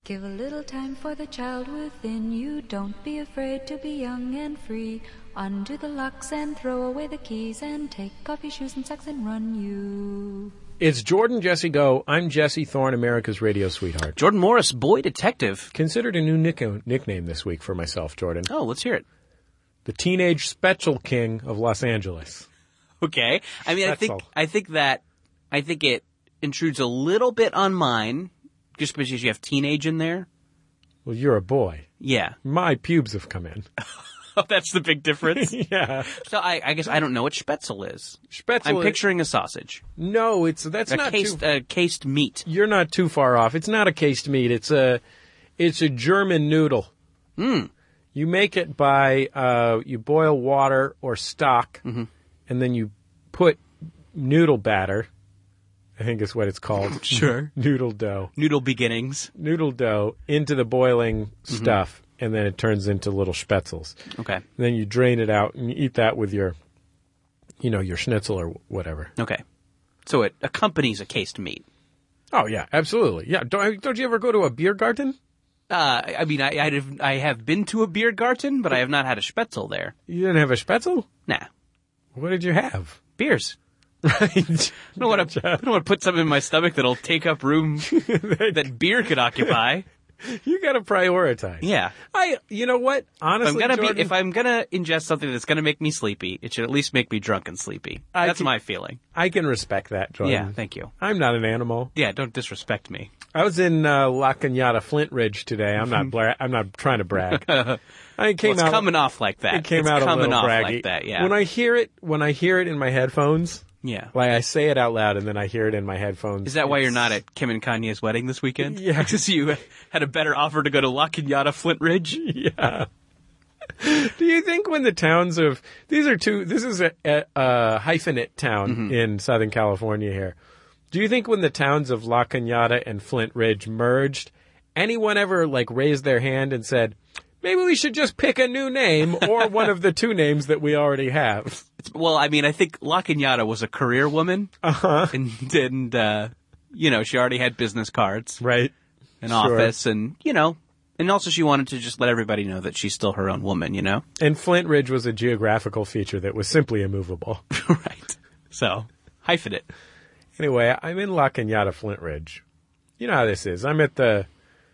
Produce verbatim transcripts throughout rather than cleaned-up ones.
Give a little time for the child within you. Don't be afraid to be young and free. Undo the locks and throw away the keys and take off your shoes and socks and run you. It's Jordan Jesse Go. I'm Jesse Thorne, America's radio sweetheart. Jordan Morris, boy detective. Considered a new nick- nickname this week for myself, Jordan. Oh, let's hear it. The Teenage Spetzel King of Los Angeles. Okay. I mean, I think I think that I think it intrudes a little bit on mine, just because you have teenage in there. Well, you're a boy. Yeah. My pubes have come in. Oh, that's the big difference? Yeah. So I, I guess I don't know what Spätzle is. Spätzle. I'm picturing a sausage. No, it's that's a not cased, too. Uh, cased meat. You're not too far off. It's not a cased meat. It's a, it's a German noodle. Hmm. You make it by uh, you boil water or stock, mm-hmm. and then you put noodle batter. I think is what it's called. Sure. Noodle dough. Noodle beginnings. Noodle dough into the boiling stuff, mm-hmm. and then it turns into little spätzles. Okay. And then you drain it out and you eat that with your, you know, your schnitzel or whatever. Okay. So it accompanies a cased meat. Oh, yeah, absolutely. Yeah. Don't, don't you ever go to a beer garden? Uh, I mean, I, I, have, I have been to a beer garden, but I have not had a Spätzle there. You didn't have a spätzle? Nah. What did you have? Beers. Right. I don't want to. I don't want to put something in my stomach that'll take up room that beer could occupy. You got to prioritize. Yeah. I. You know what? Honestly, if I'm gonna Jordan, be, if I'm gonna ingest something that's gonna make me sleepy, it should at least make me drunk and sleepy. I That's can, my feeling. I can respect that, Jordan. Yeah. Thank you. I'm not an animal. Yeah. Don't disrespect me. I was in uh, La Cañada, Flint Ridge today. I'm not. Bla- I'm not trying to brag. I came well, it's out coming off like that. It came it's out a coming little off braggy. like that. Yeah. When I hear it, when I hear it in my headphones. Yeah. Like, I say it out loud, and then I hear it in my headphones. Is that why you're not at Kim and Kanye's wedding this weekend? Yeah. Because you had a better offer to go to La Cañada, Flint Ridge? Yeah. Do you think when the towns of... These are two... This is a, a, a hyphenate town mm-hmm. in Southern California here. Do you think when the towns of La Cañada and Flint Ridge merged, anyone ever, like, raised their hand and said... Maybe we should just pick a new name or one of the two names that we already have. Well, I mean, I think La Cañada was a career woman. Uh-huh. And, and uh, you know, she already had business cards. Right. An sure. office and, you know, and also she wanted to just let everybody know that she's still her own woman, you know? And Flint Ridge was a geographical feature that was simply immovable. Right. So, hyphen it. Anyway, I'm in La Cañada, Flint Ridge. You know how this is. I'm at the...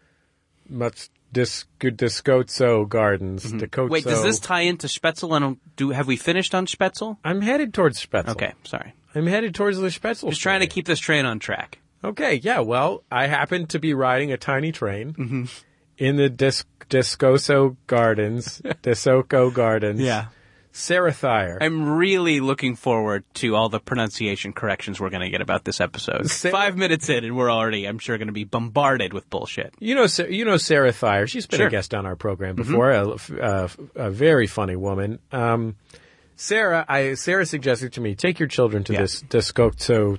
Much Dis- Discozo Gardens. Mm-hmm. Discozo. Wait, does this tie into Spätzle? I don't, do, have we finished on Spätzle? I'm headed towards Spätzle. Okay, sorry. I'm headed towards the Spätzle. Just trying to keep this train on track. Okay, yeah, well, I happen to be riding a tiny train mm-hmm. in the Dis- Discozo Gardens. Discozo Gardens. Yeah. Sarah Thayer. I'm really looking forward to all the pronunciation corrections we're going to get about this episode. Sarah, Five minutes in, and we're already, I'm sure, going to be bombarded with bullshit. You know, you know Sarah Thayer. She's been sure. a guest on our program before. Mm-hmm. A, a, a very funny woman. Um, Sarah, I Sarah suggested to me, take your children to yeah. this Discozo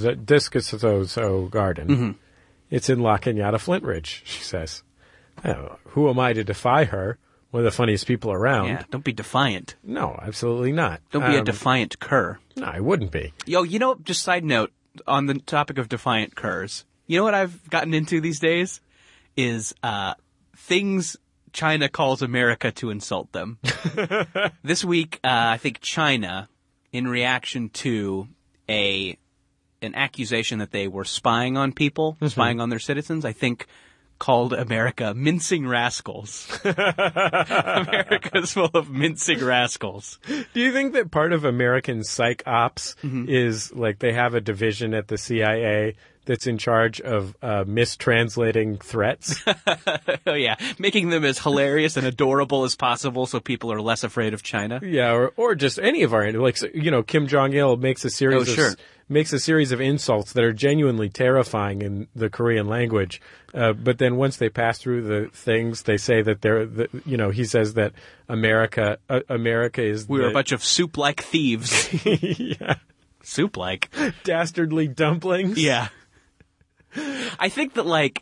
Discozo Garden. Mm-hmm. It's in La Cañada, Flint Ridge. She says, oh, "Who am I to defy her? One of the funniest people around." Yeah, don't be defiant. No, absolutely not. Don't be um, a defiant cur. No, I wouldn't be. Yo, you know, just side note, on the topic of defiant curs, you know what I've gotten into these days? Is uh, things China calls America to insult them. This week, uh, I think China, in reaction to a an accusation that they were spying on people, mm-hmm. spying on their citizens, I think... called America mincing rascals. America's full of mincing rascals. Do you think that part of American psych ops mm-hmm. is like they have a division at the C I A that's in charge of uh, mistranslating threats? Oh, yeah. Making them as hilarious and adorable as possible so people are less afraid of China. Yeah, or, or just any of our, like, you know, Kim Jong-il makes a series oh, of... Sure. makes a series of insults that are genuinely terrifying in the Korean language. Uh, but then once they pass through the things, they say that they're, the, you know, he says that America, uh, America is We're the, a bunch of soup-like thieves. Yeah. Soup-like? Dastardly dumplings. Yeah. I think that, like,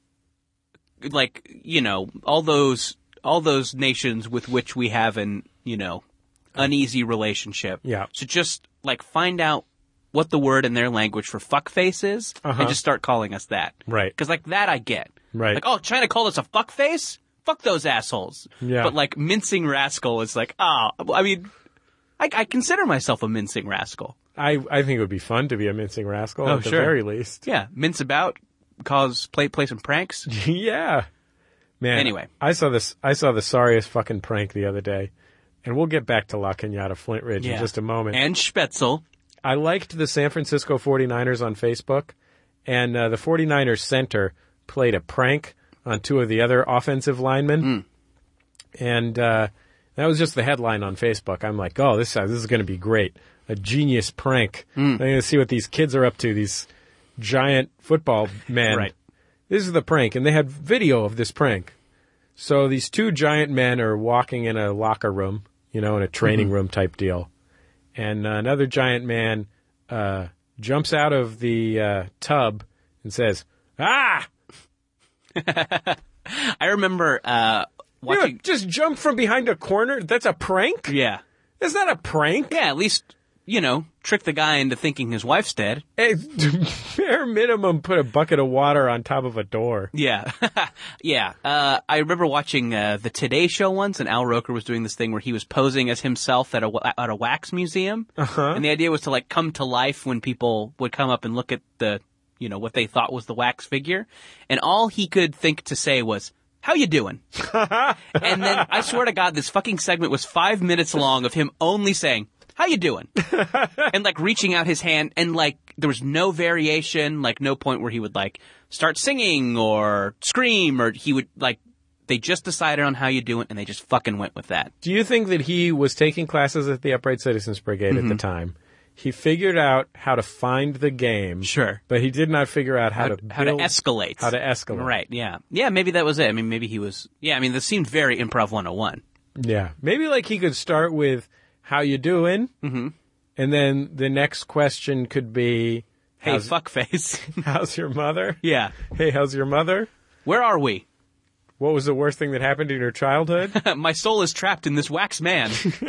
like, you know, all those, all those nations with which we have an, you know, uneasy relationship. Yeah. should just, like, find out what the word in their language for fuckface is, uh-huh. and just start calling us that. Right. Because, like, that I get. Right. Like, oh, China called us a fuckface? Fuck those assholes. Yeah. But, like, mincing rascal is like, ah, oh, I mean, I, I consider myself a mincing rascal. I, I think it would be fun to be a mincing rascal Oh, at the sure. very least. Yeah, mince about, cause, play, play some pranks. Yeah. Man. Anyway. I saw this, I saw the sorriest fucking prank the other day. And we'll get back to La Cañada Flint Ridge Yeah. in just a moment. And Spätzle. I liked the San Francisco forty-niners on Facebook, and uh, the forty-niners center played a prank on two of the other offensive linemen. Mm. And uh, that was just the headline on Facebook. I'm like, oh, this, uh, this is going to be great. A genius prank. Mm. I'm going to see what these kids are up to, these giant football men. Right. This is the prank, and they had video of this prank. So these two giant men are walking in a locker room, you know, in a training Mm-hmm. room type deal. And uh, another giant man uh, jumps out of the uh, tub and says, ah! I remember uh, You watching. know, just jump from behind a corner? That's a prank? Yeah. That's not a prank. Yeah, at least, you know, trick the guy into thinking his wife's dead. Hey, bare minimum, put a bucket of water on top of a door. Yeah. yeah. Uh, I remember watching uh, the Today Show once, and Al Roker was doing this thing where he was posing as himself at a, wa- at a wax museum. Uh-huh. And the idea was to, like, come to life when people would come up and look at the, you know, what they thought was the wax figure. And all he could think to say was, how you doing? And then, I swear to God, this fucking segment was five minutes long of him only saying, how you doing? And, like, reaching out his hand, and, like, there was no variation, like, no point where he would, like, start singing or scream, or he would, like, they just decided on how you doing, and they just fucking went with that. Do you think that he was taking classes at the Upright Citizens Brigade Mm-hmm. at the time? He figured out how to find the game. Sure. But he did not figure out how, How, to how to build- escalate. How to escalate. Right, yeah. Yeah, maybe that was it. I mean, maybe he was, yeah, I mean, this seemed very Improv one oh one. Yeah. Maybe like he could start with, how you doing? Mm-hmm. And then the next question could be, Hey, how's, fuckface. how's your mother? Yeah. Hey, how's your mother? Where are we? What was the worst thing that happened in your childhood? My soul is trapped in this wax man.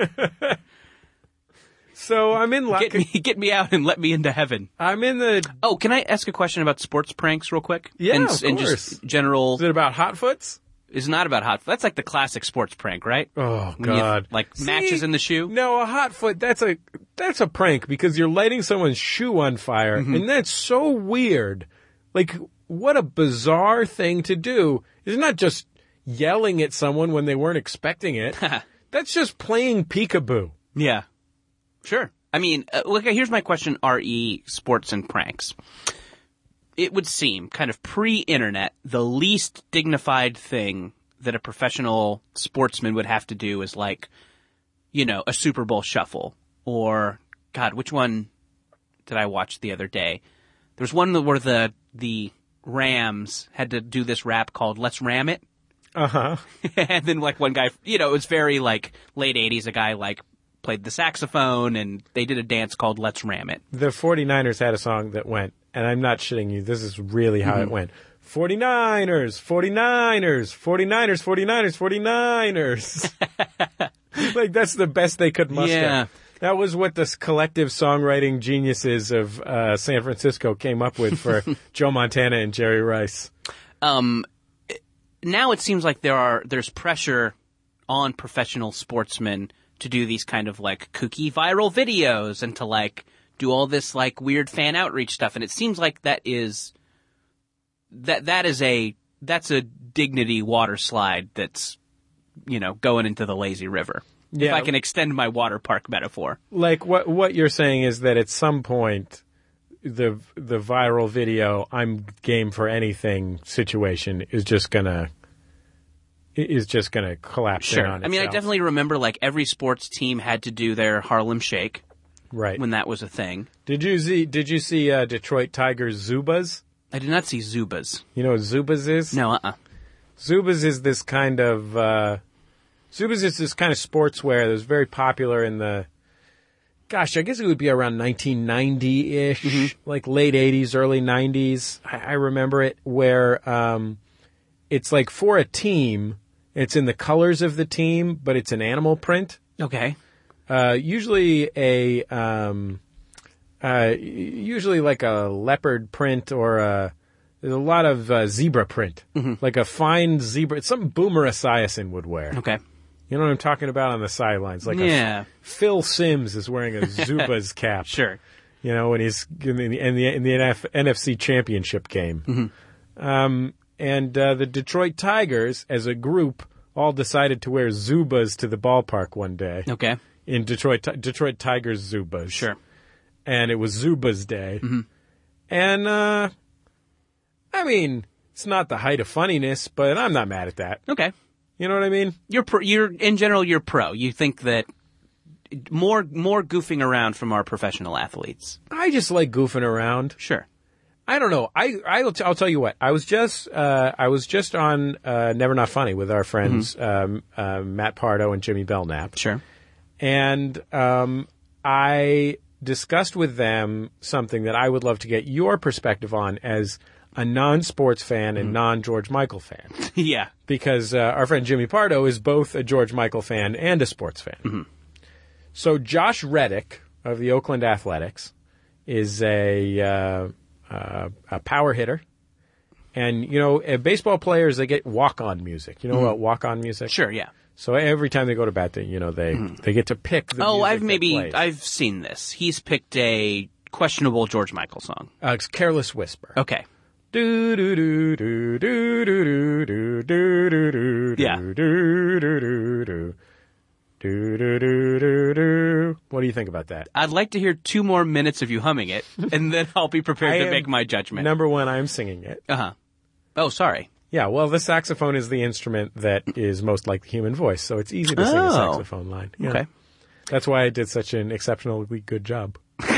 So I'm in La- Get me, get me out and let me into heaven. I'm in the. Oh, can I ask a question about sports pranks real quick? Yeah, and, of and course. just general. Is it about Hotfoots? It's not about hot. That's like the classic sports prank, right? Oh When you- God! like See? matches in the shoe. No, a hot foot. That's a that's a prank because you're lighting someone's shoe on fire, Mm-hmm. and that's so weird. Like, what a bizarre thing to do! It's not just yelling at someone when they weren't expecting it. That's just playing peekaboo. Yeah, sure. I mean, uh, look. Here's my question: R E sports and pranks. It would seem, kind of pre-internet, the least dignified thing that a professional sportsman would have to do is like, you know, a Super Bowl shuffle. Or, God, which one did I watch the other day? There was one where the the Rams had to do this rap called "Let's Ram It," Uh huh. and then like one guy, you know, it was very like late eighties. A guy like played the saxophone, and they did a dance called "Let's Ram It." The forty-niners had a song that went, and I'm not shitting you. This is really how Mm-hmm. it went. forty-niners, forty-niners, forty-niners, forty-niners, forty-niners. Like, that's the best they could muster. Yeah. That was what the collective songwriting geniuses of uh, San Francisco came up with for Joe Montana and Jerry Rice. Um, now it seems like there are there's pressure on professional sportsmen to do these kind of like kooky viral videos and to like do all this like weird fan outreach stuff, and it seems like that is that that is a that's a dignity water slide that's, you know, going into the lazy river. Yeah. If I can extend my water park metaphor. Like, what what you're saying is that at some point, the the viral video "I'm game for anything" situation is just gonna is just gonna collapse Sure. in on I mean, I itself. definitely remember like every sports team had to do their Harlem Shake right. when that was a thing. Did you see Did you see uh, Detroit Tigers Zubas? I did not see Zubas. You know what Zubas is? No, uh-uh. Zubas is this kind of uh, Zubas is this kind of sportswear that was very popular in the. Gosh, I guess it would be around nineteen ninety-ish, Mm-hmm. like late eighties, early nineties. I, I remember it, where um, it's like for a team. It's in the colors of the team, but it's an animal print. Okay. Uh, usually a, um, uh, usually like a leopard print or a There's a lot of uh, zebra print, Mm-hmm. like a fine zebra. It's something Boomer Esiason would wear. Okay. You know what I'm talking about on the sidelines? Like Yeah. a, Phil Simms is wearing a Zubaz cap. Sure. You know, when he's in the in the, in the N F, N F C Championship game. Mm-hmm. Um, and uh, the Detroit Tigers, as a group, all decided to wear Zubaz to the ballpark one day. Okay. In Detroit, Detroit Tigers Zubaz. Sure. And it was Zubaz Day. Mm-hmm. And, uh, I mean, it's not the height of funniness, but I'm not mad at that. Okay. You know what I mean? You're pro, you're in general you're pro. You think that more more goofing around from our professional athletes. I just like goofing around. Sure. I don't know. I I'll, t- I'll tell you what. I was just uh, I was just on uh, Never Not Funny with our friends um, uh, Matt Pardo and Jimmy Belknap. Sure. And um, I discussed with them something that I would love to get your perspective on as a non-sports fan and non-George Michael fan. Yeah. Because uh, our friend Jimmy Pardo is both a George Michael fan and a sports fan. Mm-hmm. So Josh Reddick of the Oakland Athletics is a uh, uh, a power hitter. And, you know, uh, baseball players, they get walk-on music. You know Mm-hmm. about walk-on music? Sure, yeah. So every time they go to bat, they, you know, they, they get to pick the Oh, music I've that maybe plays. I've seen this. He's picked a questionable George Michael song. Uh, it's Careless Whisper. Okay. Do do do do do do do do do do Yeah. do do do do do do do do do do. What do you think about that? I'd like to hear two more minutes of you humming it, and then I'll be prepared I to am- make my judgment. Number one, I'm singing it. Uh-huh. Oh, sorry. Yeah, well, the saxophone is the instrument that is most like the human voice, so it's easy to sing Oh. a saxophone line. Yeah. Okay. That's why I did such an exceptionally good job.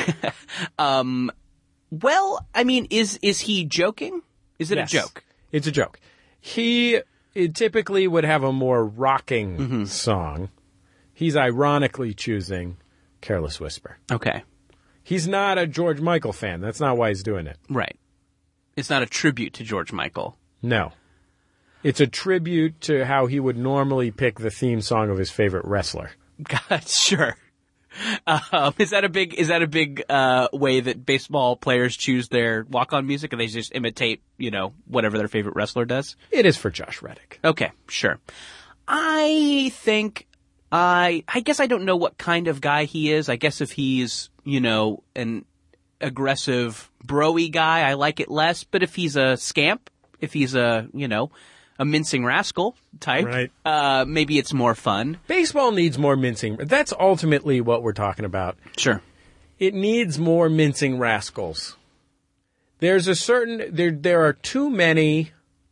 Well, I mean, is is he joking? Is it Yes. a joke? It's a joke. He it typically would have a more rocking Mm-hmm. song. He's ironically choosing Careless Whisper. Okay. He's not a George Michael fan. That's not why he's doing it. Right. It's not a tribute to George Michael. No. It's a tribute to how he would normally pick the theme song of his favorite wrestler. God, sure. Um, is that a big is that a big uh, way that baseball players choose their walk-on music, and they just imitate, you know, whatever their favorite wrestler does? It is for Josh Reddick. Okay, sure. I think I I guess I don't know what kind of guy he is. I guess if he's, you know, an aggressive bro-y guy, I like it less. But if he's a scamp, if he's a, you know, a mincing rascal type, Right. uh, maybe it's more fun. Baseball needs more mincing. That's ultimately what we're talking about. Sure. It needs more mincing rascals. There's a certain there there are too many.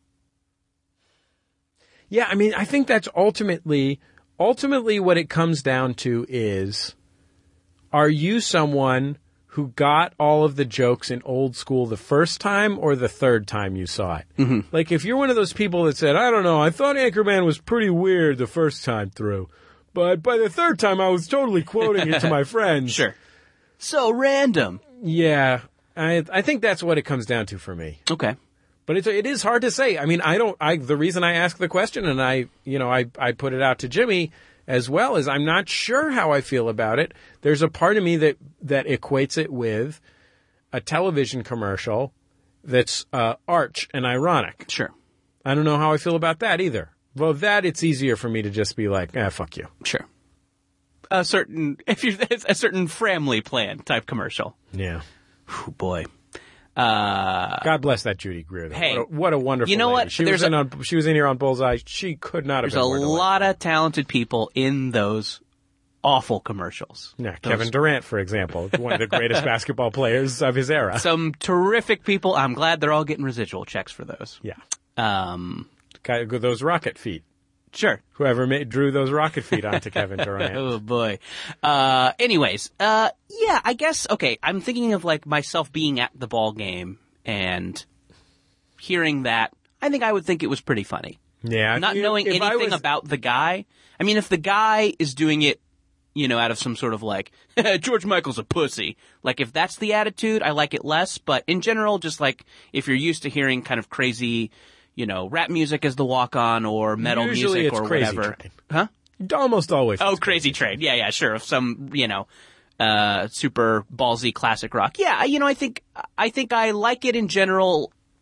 Yeah, I mean, I think that's ultimately ultimately what it comes down to is, are you someone who got all of the jokes in Old School the first time or the third time you saw it? Mm-hmm. Like, if you're one of those people that said, I don't know, I thought Anchorman was pretty weird the first time through, but by the third time I was totally quoting it to my friends. Sure. So random. Yeah, I I think that's what it comes down to for me. Okay. But it's it is hard to say. I mean, I don't. I the reason I ask the question and I you know I I put it out to Jimmy as well is I'm not sure how I feel about it. There's a part of me that that equates it with a television commercial that's uh, arch and ironic. Sure. I don't know how I feel about that either. Well, that it's easier for me to just be like, ah, fuck you. Sure. A certain if you it's a certain family plan type commercial. Yeah. Oh boy. Uh, God bless that Judy Greer. Though. Hey, what a, what a wonderful. you know lady. what? She There's was in a- on, she was in here on Bullseye. She could not have there's been a more delightful. lot of talented people in those awful commercials. Yeah, Kevin Durant, for example, one of the greatest basketball players of his era. Some terrific people. I'm glad they're all getting residual checks for those. Yeah, Um, Guy- those rocket feet. sure. Whoever made, drew those rocket feet onto Kevin Durant. Oh boy. Uh, anyways, uh, yeah, I guess, okay, I'm thinking of like myself being at the ball game and hearing that. I think I would think it was pretty funny. Yeah, Not you know, knowing if I anything was- about the guy. I mean, if the guy is doing it, you know, out of some sort of like, George Michael's a pussy. Like, if that's the attitude, I like it less. But in general, just like, if you're used to hearing kind of crazy, you know, rap music as the walk-on or metal Usually music it's or Crazy whatever. Train. Huh? almost always. Oh, Crazy Train. Yeah, yeah, sure. Of some, you know, uh, super ballsy classic rock. Yeah, you know, I think, I think I like it in general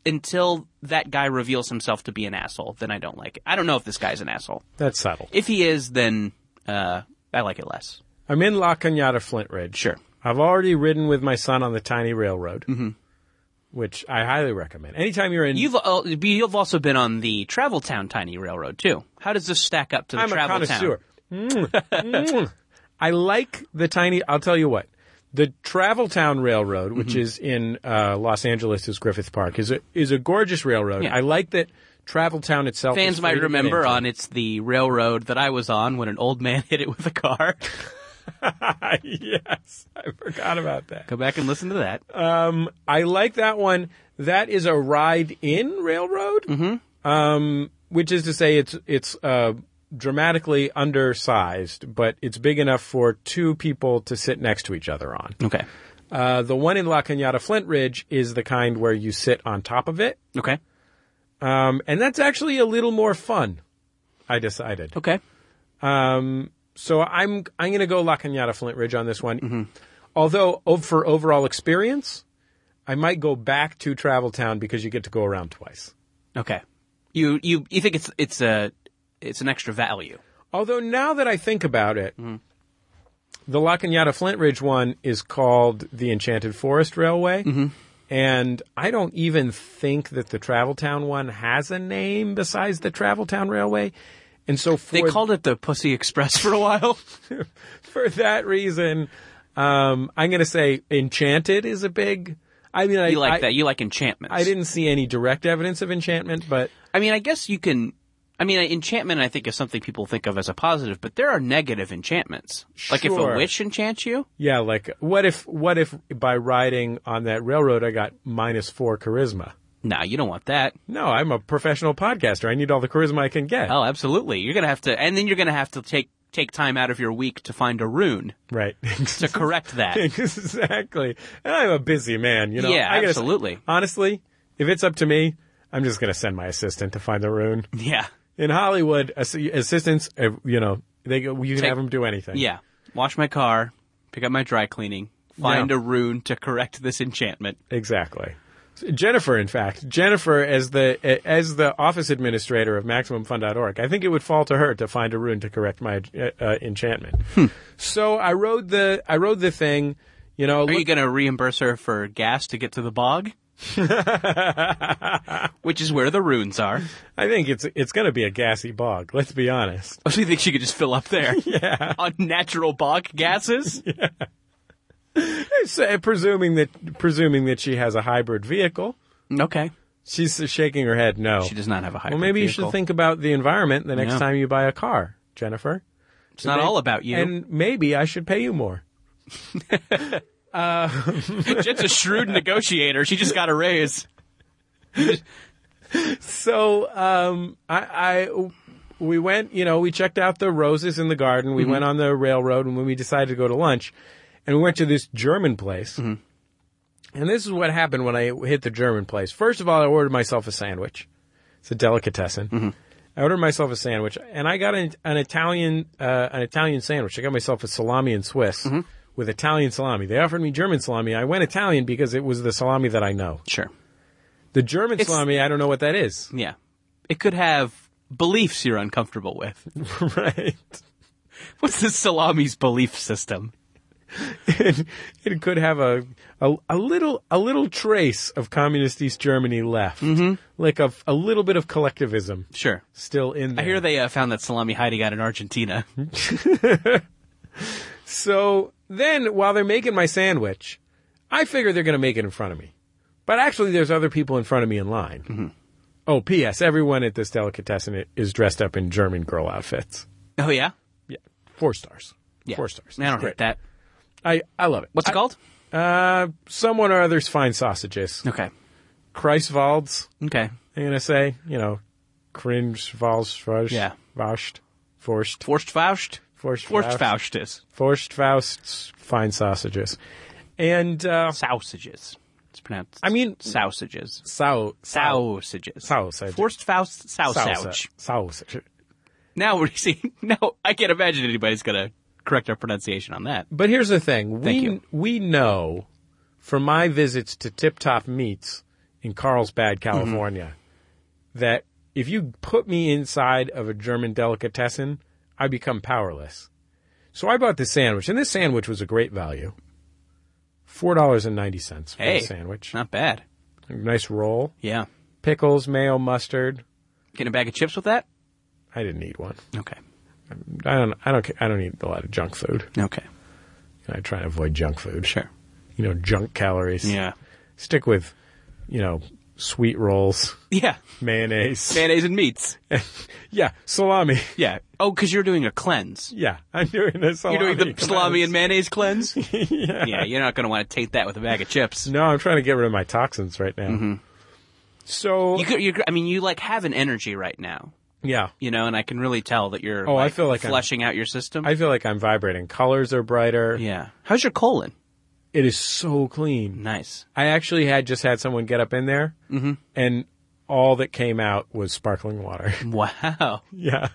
until that guy reveals himself to be an asshole, then I don't like it. I don't know if this guy's an asshole. That's subtle. If he is, then uh, I like it less. I'm in La Cañada Flint Ridge. Sure. I've already ridden with my son on the tiny railroad, mm-hmm. which I highly recommend. Anytime you're in... You've uh, you've also been on the Travel Town Tiny Railroad, too. How does this stack up to the I'm Travel a connoisseur. Town? Mm, mm. I like the tiny... I'll tell you what. The Travel Town Railroad, which mm-hmm. is in uh, Los Angeles' Griffith Park, is a, is a gorgeous railroad. Yeah. I like that Travel Town itself Fans is might free to get remember into. on it's the railroad that I was on when an old man hit it with a car. Yes, I forgot about that. Go back and listen to that. Um, I like that one. That is a ride-in railroad, mm-hmm. um, which is to say it's it's uh, dramatically undersized, but it's big enough for two people to sit next to each other on. Okay. Uh, the one in La Cañada Flint Ridge is the kind where you sit on top of it, Okay. um, and that's actually a little more fun, I decided. Okay. Um, so I'm I'm going to go La Cañada Flint Ridge on this one. Mm-hmm. Although ov- for overall experience, I might go back to Travel Town because you get to go around twice. Okay. You you you think it's it's a it's an extra value? Although now that I think about it, mm-hmm. the La Cañada Flint Ridge one is called the Enchanted Forest Railway, mm-hmm. and I don't even think that the Travel Town one has a name besides the Travel Town Railway. And so for they called it the Pussy Express for a while. For that reason, um, I'm going to say Enchanted is a big. I mean, I, you like I, that. You like enchantments. I didn't see any direct evidence of enchantment, but I mean, I guess you can. I mean, enchantment, I think, is something people think of as a positive, but there are negative enchantments. Like if Sure. a witch enchants you. yeah, like what if what if by riding on that railroad I got minus four charisma? Nah, you don't want that. No, I'm a professional podcaster. I need all the charisma I can get. Oh, absolutely. You're gonna have to, and then you're gonna have to take take time out of your week to find a rune Right. to correct that. Exactly. And I'm a busy man, you know. Yeah, I gotta- absolutely. honestly, if it's up to me, I'm just going to send my assistant to find the rune. Yeah, In Hollywood, ass- assistants, uh, you know, they go, you can Take- have them do anything. yeah. Wash my car, pick up my dry cleaning, find Yeah. a rune to correct this enchantment. Exactly. Jennifer, in fact, Jennifer as the as the office administrator of Maximum Fun dot org, I think it would fall to her to find a rune to correct my uh, uh, enchantment. Hmm. So I rode the I rode the thing, you know. Are look- you going to reimburse her for gas to get to the bog? Which is where the runes are. I think it's it's going to be a gassy bog. Let's be honest. Oh, so you think she could just fill up there? Yeah. On natural bog gases? So, presuming that presuming that she has a hybrid vehicle, Okay. she's shaking her head. No, She does not have a hybrid well, maybe you vehicle. should think about the environment the next Yeah. time you buy a car, Jennifer. It's not all about you. And maybe I should pay you more. Jen's a shrewd negotiator. She just got a raise. So, um, I, I, we went, you know, we checked out the roses in the garden. We Mm-hmm. went on the railroad, and when we decided to go to lunch, and we went to this German place. Mm-hmm. And this is what happened when I hit the German place. First of all, I ordered myself a sandwich. It's a delicatessen. Mm-hmm. I ordered myself a sandwich, and I got an, an Italian, uh, an Italian sandwich. I got myself a salami and Swiss Mm-hmm. with Italian salami. They offered me German salami. I went Italian because it was the salami that I know. Sure. The German It's- salami, I don't know what that is. Yeah. It could have beliefs you're uncomfortable with. Right. What's the salami's belief system? it, it could have a, a a little a little trace of communist East Germany left, mm-hmm. like a, a little bit of collectivism Sure. still in there. I hear they uh, found that salami hiding out in Argentina. So then, while they're making my sandwich, I figure they're going to make it in front of me. But actually, there's other people in front of me in line. Mm-hmm. Oh, P S. Everyone at this delicatessen is dressed up in German girl outfits. Oh, yeah? Yeah, four stars. Yeah. Four stars. I don't Great. hate that. I I love it. What's it I- called? Uh, someone or other's fine sausages. Okay. Kreiswalds. Okay. I'm gonna say, you know, cringe, vals, Faust, Yeah. Faust, Forst, Forstfaust? Forst, Forstfaustus. Forst, Faust's fine sausages, and uh, Sausages. It's pronounced. I mean- sausages. sau, Sausages. Sausage. Forstfaust sausage. sausage, sausage. Now we're seeing. No, I can't imagine anybody's gonna correct our pronunciation on that. But here's the thing: Thank we you. we know from my visits to Tip Top Meats in Carlsbad, California, mm-hmm. that if you put me inside of a German delicatessen, I become powerless. So I bought this sandwich, and this sandwich was a great value. four dollars and ninety cents for hey, the sandwich. Not bad. A nice roll. Yeah. Pickles, mayo, mustard. Getting a bag of chips with that? I didn't eat one. Okay. I don't. I don't. I don't eat a lot of junk food. Okay. I try to avoid junk food. Sure. You know, junk calories. Yeah. Stick with, you know, sweet rolls. Yeah. Mayonnaise. Mayonnaise and meats. Yeah. Salami. Yeah. Oh, because you're doing a cleanse. Yeah. I'm doing a salami. You're doing the cleanse. salami and mayonnaise cleanse? Yeah. Yeah, you're not going to want to take that with a bag of chips. No, I'm trying to get rid of my toxins right now. Mm-hmm. So. You could, you're, I mean, you like have an energy right now. Yeah. You know, and I can really tell that you're oh, like, I feel like fleshing I'm, out your system. I feel like I'm vibrating. Colors are brighter. Yeah. How's your colon? It is so clean. Nice. I actually had just had someone get up in there, mm-hmm. and all that came out was sparkling water. Wow. Yeah.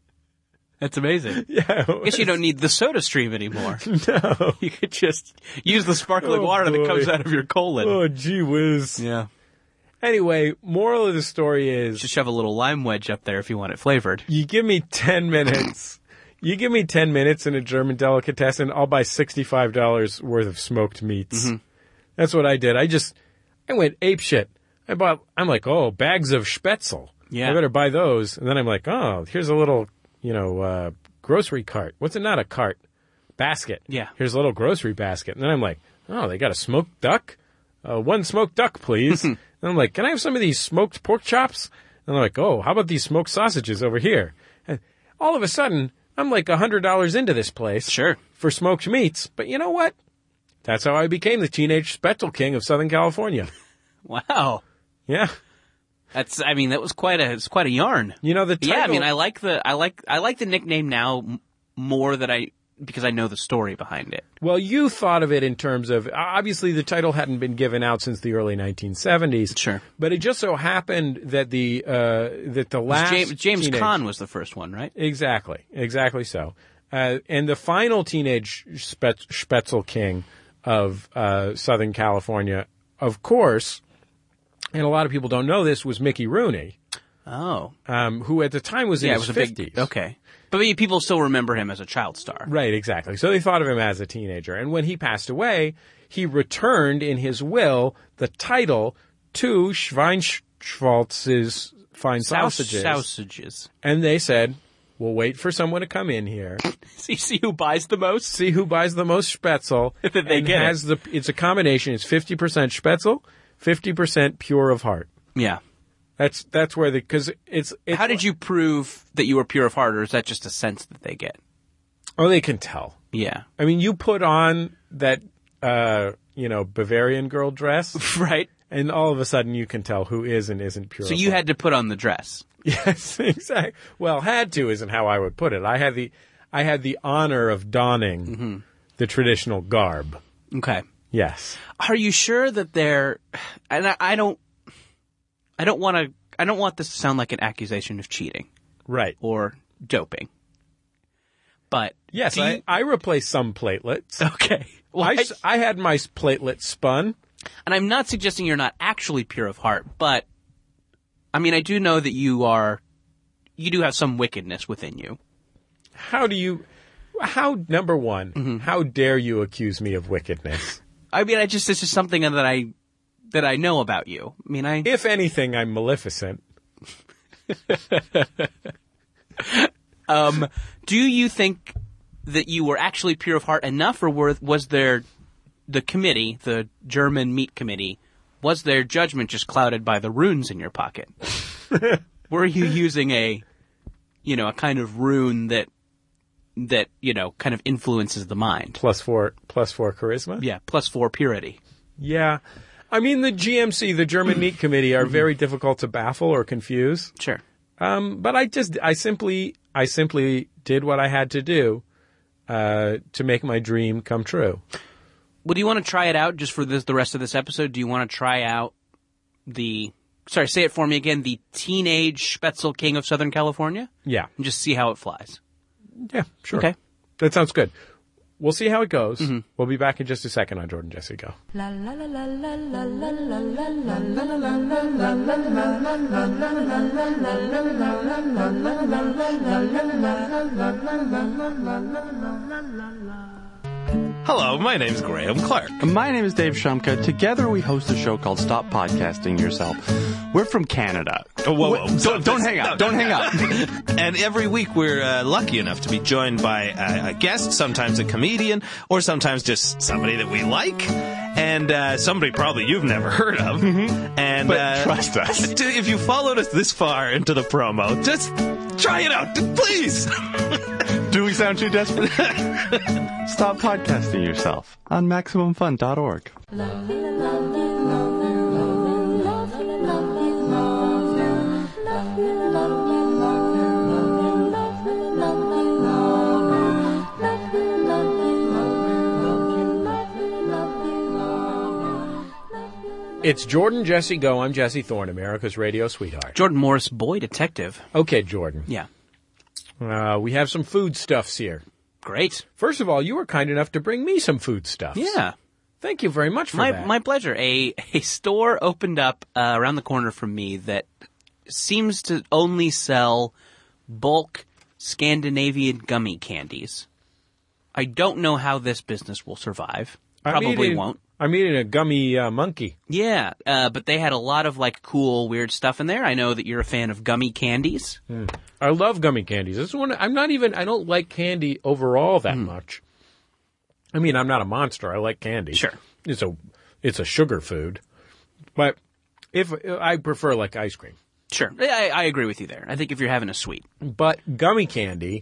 That's amazing. Yeah. I guess you don't need the soda stream anymore. No. You could just use the sparkling Oh, water boy. that comes out of your colon. Oh, gee whiz. Yeah. Anyway, moral of the story is... Just shove a little lime wedge up there if you want it flavored. You give me ten minutes. You give me ten minutes in a German delicatessen, I'll buy sixty-five dollars worth of smoked meats. Mm-hmm. That's what I did. I just, I went apeshit. I bought, I'm like, oh, bags of Spätzle. Yeah. I better buy those. And then I'm like, oh, here's a little, you know, uh, grocery cart. What's it? Not a cart. Basket. Yeah. Here's a little grocery basket. And then I'm like, oh, they got a smoked duck? Uh, one smoked duck, please. And I'm like, can I have some of these smoked pork chops? And they're like, oh, how about these smoked sausages over here? And all of a sudden, I'm like one hundred dollars into this place. Sure. For smoked meats. But you know what? That's how I became the teenage Spätzle king of Southern California. Wow. Yeah. That's, I mean, that was quite a, it's quite a yarn. You know, the title... Yeah, I mean, I like the, I like, I like the nickname now m- more that I, because I know the story behind it. Well, you thought of it in terms of, obviously the title hadn't been given out since the early nineteen seventies. Sure. But it just so happened that the, uh, that the last James, James teenage... Caan was the first one, right? Exactly. Exactly so. Uh, and the final teenage Spätz- Spätzle king of, uh, Southern California, of course, and a lot of people don't know this, was Mickey Rooney. Oh. Um, who at the time was in yeah, his it was fifties. a big, okay. But people still remember him as a child star. Right, exactly. So they thought of him as a teenager. And when he passed away, he returned in his will the title to Schweinschwalz's Fine Sausages. Sausages. And they said, we'll wait for someone to come in here. see, see who buys the most? See who buys the most Spätzle. That they and get has the, it's a combination. It's fifty percent Spätzle, fifty percent pure of heart. Yeah. That's that's where the, because it's, it's... How did you prove that you were pure of heart, or is that just a sense that they get? Oh, they can tell. Yeah. I mean, you put on that, uh, you know, Bavarian girl dress. Right. And all of a sudden you can tell who is and isn't pure. So you had to put on the dress. Yes, exactly. Well, had to isn't how I would put it. I had the, I had the honor of donning mm-hmm. the traditional garb. Okay. Yes. Are you sure that they're, and I, I don't, I don't want to, I don't want this to sound like an accusation of cheating. Right. Or doping. But. Yes, you, I, I replaced some platelets. Okay. Well, I, I, I had my platelets spun. And I'm not suggesting you're not actually pure of heart, but I mean, I do know that you are, you do have some wickedness within you. How do you, how, number one, mm-hmm. how dare you accuse me of wickedness? I mean, I just, this is something that I, that I know about you. I mean, I... If anything, I'm Maleficent. um, do you think that you were actually pure of heart enough, or were, was there the committee, the German meat committee, was their judgment just clouded by the runes in your pocket? Were you using a, you know, a kind of rune that, that, you know, kind of influences the mind? Plus four, plus four charisma? Yeah, plus four purity. Yeah. I mean, the G M C, the German Meat Committee, are very difficult to baffle or confuse. Sure. Um, but I just, I simply, I simply did what I had to do, uh, to make my dream come true. Well, do you want to try it out just for this, the rest of this episode? Do you want to try out the, sorry, say it for me again, the teenage Spätzle king of Southern California? Yeah. And just see how it flies. Yeah, sure. Okay. That sounds good. we'll see how it goes. Mm-hmm. We'll be back in just a second on Jordan Jesse Go. La la la la la la la la la la la. Hello, my name's Graham Clark. My name is Dave Shumka. Together we host a show called Stop Podcasting Yourself. We're from Canada. Oh, whoa, whoa. Wait, don't, don't hang up. No, don't hang up. And every week we're uh, lucky enough to be joined by a, a guest, sometimes a comedian, or sometimes just somebody that we like, and uh, somebody probably you've never heard of. Mm-hmm. And but uh, trust us. If you followed us this far into the promo, just try it out, please. Do we sound too desperate? Stop Podcasting Yourself on Maximum Fun dot org. It's Jordan Jesse Go. I'm Jesse Thorne, America's radio sweetheart. Jordan Morris, boy detective. Okay, Jordan. Yeah. Uh, we have some foodstuffs here. Great. First of all, you were kind enough to bring me some foodstuffs. Yeah. Thank you very much for my, that. My pleasure. A a store opened up uh, around the corner from me that seems to only sell bulk Scandinavian gummy candies. I don't know how this business will survive. Probably I'm eating, won't. I'm eating a gummy uh, monkey. Yeah, uh, but they had a lot of like cool, weird stuff in there. I know that you're a fan of gummy candies. Mm. I love gummy candies. This is one. I'm not even. I don't like candy overall that mm. much. I mean, I'm not a monster. I like candy. Sure, it's a it's a sugar food, but if I prefer like ice cream. Sure, I, I agree with you there. I think if you're having a sweet, but gummy candy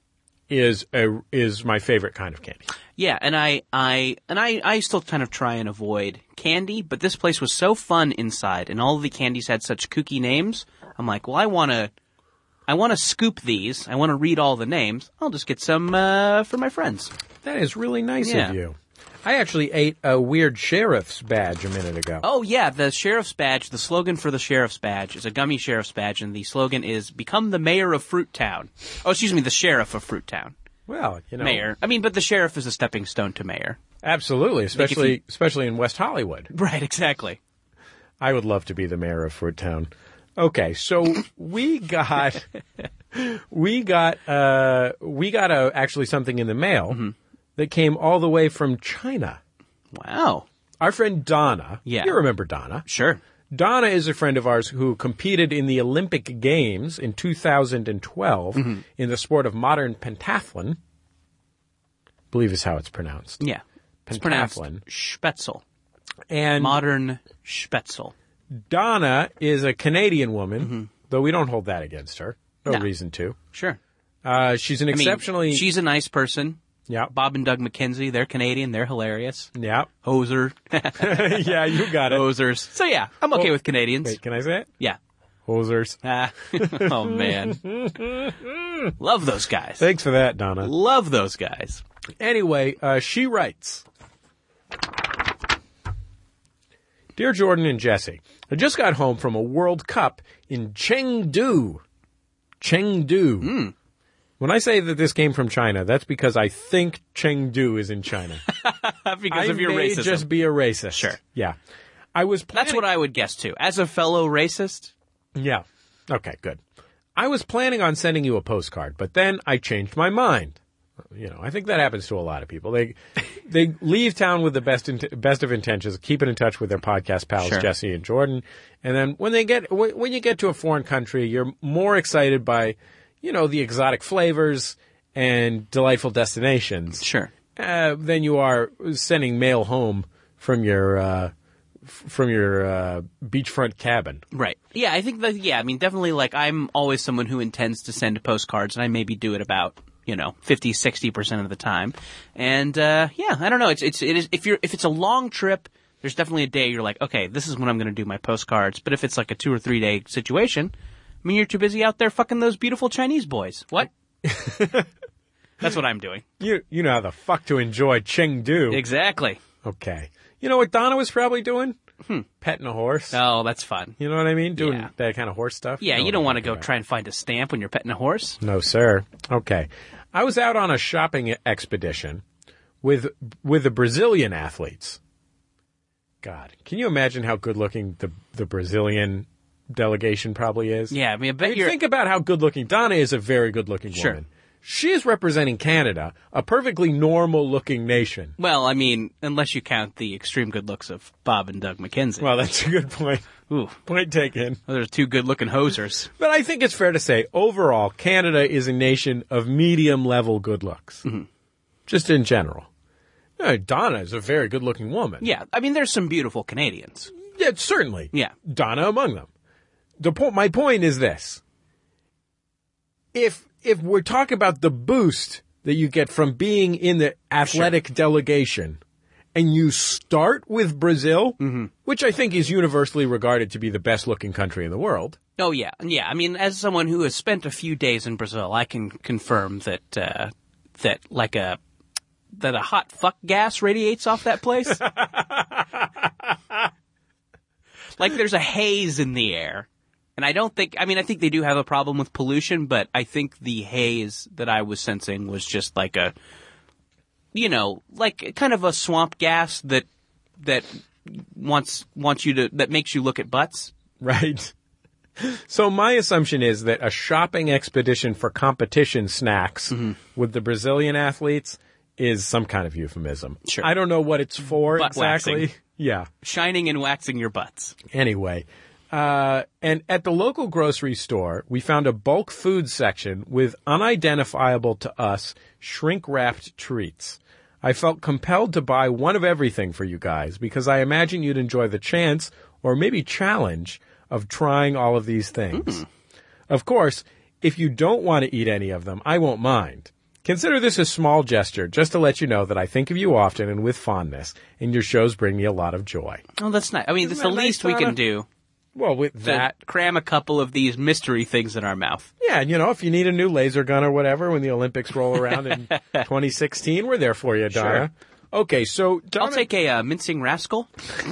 is a is my favorite kind of candy. Yeah, and I, I and I, I still kind of try and avoid candy, but this place was so fun inside, and all of the candies had such kooky names. I'm like, well, I want to, I want to scoop these. I want to read all the names. I'll just get some uh, for my friends. That is really nice yeah. of you. I actually ate a weird sheriff's badge a minute ago. Oh, yeah, the sheriff's badge, the slogan for the sheriff's badge is a gummy sheriff's badge, and the slogan is, become the mayor of Fruit Town. Oh, excuse me, the sheriff of Fruit Town. Well, you know. Mayor. I mean, but the sheriff is a stepping stone to mayor. Absolutely, especially you, especially in West Hollywood. Right, exactly. I would love to be the mayor of Fruit Town. Okay, so we got we got uh, we got a, actually something in the mail mm-hmm. that came all the way from China. Wow. Our friend Donna. Yeah. You remember Donna? Sure. Donna is a friend of ours who competed in the Olympic Games in two thousand twelve mm-hmm. in the sport of modern pentathlon. I believe is how it's pronounced. Yeah. Pentathlon. It's pronounced Spätzle. And modern Spätzle. Donna is a Canadian woman, mm-hmm. though we don't hold that against her. No, no. reason to. Sure. Uh, she's an I exceptionally... mean, she's a nice person. Yeah. Bob and Doug McKenzie, they're Canadian. They're hilarious. Yeah. Hoser. Yeah, you got it. Hosers. So, yeah, I'm okay oh, with Canadians. Wait, can I say it? Yeah. Hosers. Ah. Oh, man. Love those guys. Thanks for that, Donna. Love those guys. Anyway, uh, she writes, Dear Jordan and Jesse, I just got home from a World Cup in Chengdu. Chengdu. Mm. When I say that this came from China, that's because I think Chengdu is in China. Because I of your may racism. just be a racist. Sure. Yeah. I was planning... That's what I would guess, too. As a fellow racist. Yeah. Okay, good. I was planning on sending you a postcard, but then I changed my mind. You know, I think that happens to a lot of people. They they leave town with the best in, best of intentions, keeping in touch with their podcast pals, sure. Jesse and Jordan. And then when they get when you get to a foreign country, you're more excited by, you know, the exotic flavors and delightful destinations. Sure. Uh, than you are sending mail home from your uh, f- from your uh, beachfront cabin. Right. Yeah, I think that. Yeah, I mean, definitely. Like, I'm always someone who intends to send postcards, and I maybe do it about, you know, fifty, sixty percent of the time. And, uh, yeah, I don't know. It's, it's, it is, if you're, if it's a long trip, there's definitely a day you're like, okay, this is when I'm going to do my postcards. But if it's like a two or three day situation, I mean, you're too busy out there fucking those beautiful Chinese boys. What? That's what I'm doing. You, you know how the fuck to enjoy Chengdu. Exactly. Okay. You know what Donna was probably doing? Hmm. Petting a horse. Oh, that's fun. You know what I mean? Doing yeah. that kind of horse stuff. Yeah, you, you don't want to go about. try and find a stamp when you're petting a horse. No, sir. Okay. I was out on a shopping expedition with with the Brazilian athletes. God, can you imagine how good looking the the Brazilian delegation probably is? Yeah, I mean, I bet I mean, you're... think about how good looking Donna is. A very good looking Sure. woman. She is representing Canada, a perfectly normal looking nation. Well, I mean, unless you count the extreme good looks of Bob and Doug McKenzie. Well, that's a good point. Ooh, Point taken. those are two good-looking hosers. But I think it's fair to say, overall, Canada is a nation of medium-level good looks. Mm-hmm. Just in general. Uh, Donna is a very good-looking woman. Yeah, I mean, there's some beautiful Canadians. Yeah, certainly. Yeah. Donna among them. The po- my point is this. If if we're talking about the boost that you get from being in the athletic delegation, and you start with Brazil, Mm-hmm. which I think is universally regarded to be the best-looking country in the world. Oh, yeah. Yeah, I mean, as someone who has spent a few days in Brazil, I can confirm that, uh, that like a, that a hot fuck gas radiates off that place. Like there's a haze in the air. And I don't think, I mean, I think they do have a problem with pollution, but I think the haze that I was sensing was just like a, you know, like kind of a swamp gas that, that wants, wants you to, that makes you look at butts. Right. So my assumption is that a shopping expedition for competition snacks Mm-hmm. with the Brazilian athletes is some kind of euphemism. Sure. I don't know what it's for Butt exactly. waxing. Yeah. Shining and waxing your butts. Anyway, uh, and at the local grocery store, we found a bulk food section with unidentifiable to us shrink-wrapped treats. I felt compelled to buy one of everything for you guys because I imagine you'd enjoy the chance or maybe challenge of trying all of these things. Mm. Of course, if you don't want to eat any of them, I won't mind. Consider this a small gesture just to let you know that I think of you often and with fondness, and your shows bring me a lot of joy. Oh, that's nice. I mean, it's Isn't the that nice, least we Donna? can do. Well, with To that, cram a couple of these mystery things in our mouth. yeah, and you know, if you need a new laser gun or whatever when the Olympics roll around in twenty sixteen, we're there for you, Donna. Okay, so Donna, I'll take a uh, mincing rascal.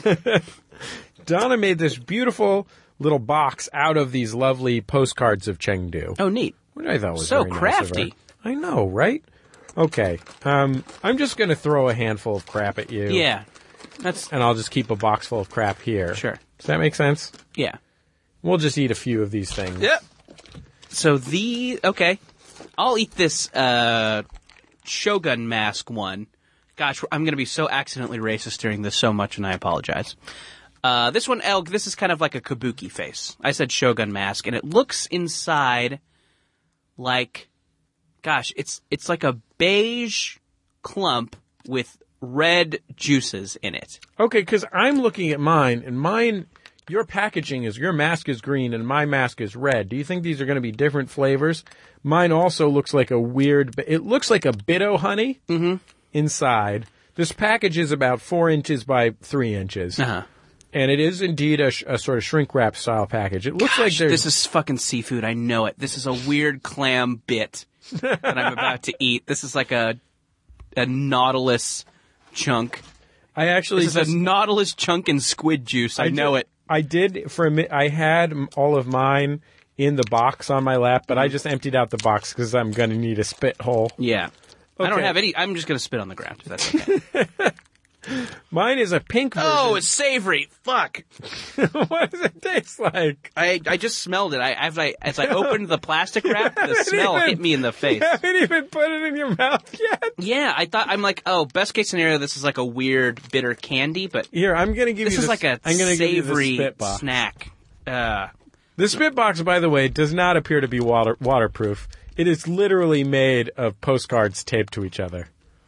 Donna made this beautiful little box out of these lovely postcards of Chengdu. Oh, neat. Which I thought was So very nice of crafty. her. I know, right? Okay, um, I'm just going to throw a handful of crap at you. Yeah. That's, And I'll just keep a box full of crap here. sure. Does that make sense? Yeah. We'll just eat a few of these things. Yep. So the, okay. I'll eat this, uh, Shogun mask one. Gosh, I'm going to be so accidentally racist during this so much, and I apologize. Uh, this one, Elk, this is kind of like a kabuki face. I said Shogun mask, and it looks inside like, gosh, it's it's like a beige clump with red juices in it. Okay, because I'm looking at mine, and mine, your packaging is, your mask is green, and my mask is red. Do you think these are going to be different flavors? Mine also looks like a weird, it looks like a Bitto honey inside. This package is about four inches by three inches. Uh-huh. And it is indeed a, sh- a sort of shrink wrap style package. It looks like Gosh, there's... this is fucking seafood. I know it. This is a weird clam bit that I'm about to eat. This is like a a nautilus chunk. I actually This is just, a nautilus chunk in squid juice. I, know did- it. I did for a minute. I had m- all of mine in the box on my lap, but I just emptied out the box because I'm going to need a spit hole. Yeah. I don't Okay. have any. I'm just going to spit on the ground. If that's okay. Mine is a pink version. Oh, it's savory. Fuck. What does it taste like? I I just smelled it. I as I as I opened the plastic wrap, the haven't smell even- hit me in the face. You haven't even put it in your mouth yet. Yeah, I thought I'm like, oh, best case scenario, this is like a weird bitter candy, but Here, I'm going to give this you is the, like a I'm gonna give you the savory spit box. snack. Uh, The spit box, by the way, does not appear to be water waterproof. It is literally made of postcards taped to each other.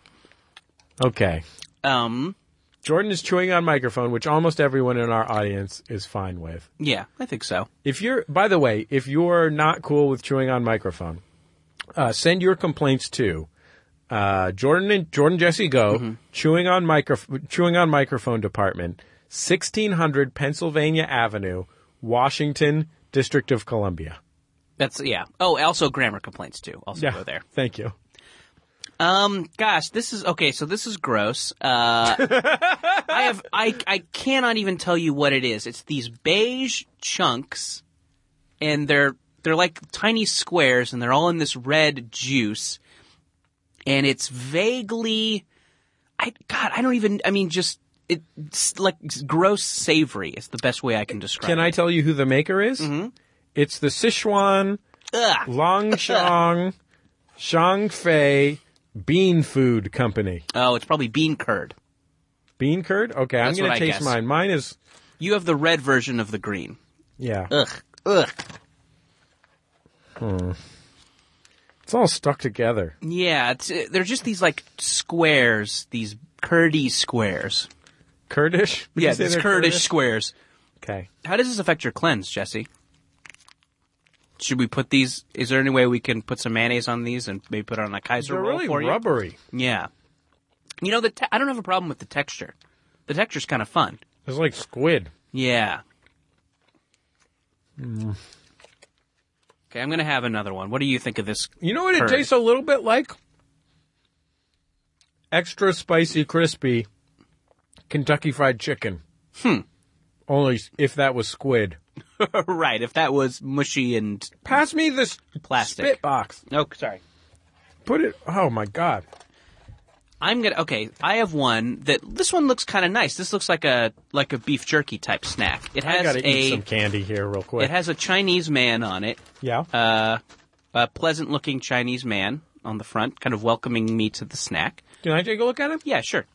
Okay. um, Jordan is chewing on microphone, which almost everyone in our audience is fine with. yeah, I think so. If you're, by the way, if you're not cool with chewing on microphone, uh, send your complaints to uh, Jordan and Jordan Jesse Go, Mm-hmm. chewing on micro chewing on microphone department, sixteen hundred Pennsylvania Avenue, Washington, District of Columbia. That's yeah. Oh, also grammar complaints too. Also go there. Thank you. Um, gosh, this is okay. So this is gross. Uh, I have I I cannot even tell you what it is. It's these beige chunks, and they're they're like tiny squares, and they're all in this red juice, and it's vaguely I God, I don't even. I mean, just it's like gross savory. Is the best way I can describe. Can it. I tell you who the maker is? Mm-hmm. It's the Sichuan Ugh. Longshang Shangfei Bean Food Company. Oh, it's probably bean curd. Bean curd? Okay, That's I'm going what to I taste guess. mine. Mine is, You have the red version of the green. yeah. Ugh. Ugh. It's all stuck together. Yeah, it's, uh, they're just these like squares, these curdy squares. Kurdish? Did you Yeah, say these they're Kurdish squares. Okay. How does this affect your cleanse, Jesse? Should we put these? Is there any way we can put some mayonnaise on these and maybe put it on a Kaiser They're roll really for you? rubbery. Yeah. You know, the te- I don't have a problem with the texture. The texture's kind of fun. It's like squid. Yeah. Mm. Okay, I'm going to have another one. What do you think of this? You know what curd? it tastes a little bit like? Extra spicy, crispy Kentucky Fried Chicken. Hmm. Only if that was squid. Right, if that was mushy and... Pass me this Plastic. spit box. Oh, sorry. Put it... Oh, my God. I'm gonna okay. I have one that this one looks kind of nice. This looks like a like a beef jerky type snack. It I has gotta a eat some candy here real quick. it has a Chinese man on it, yeah? uh, a pleasant looking Chinese man on the front, kind of welcoming me to the snack. Can I take a look at it? Yeah, sure.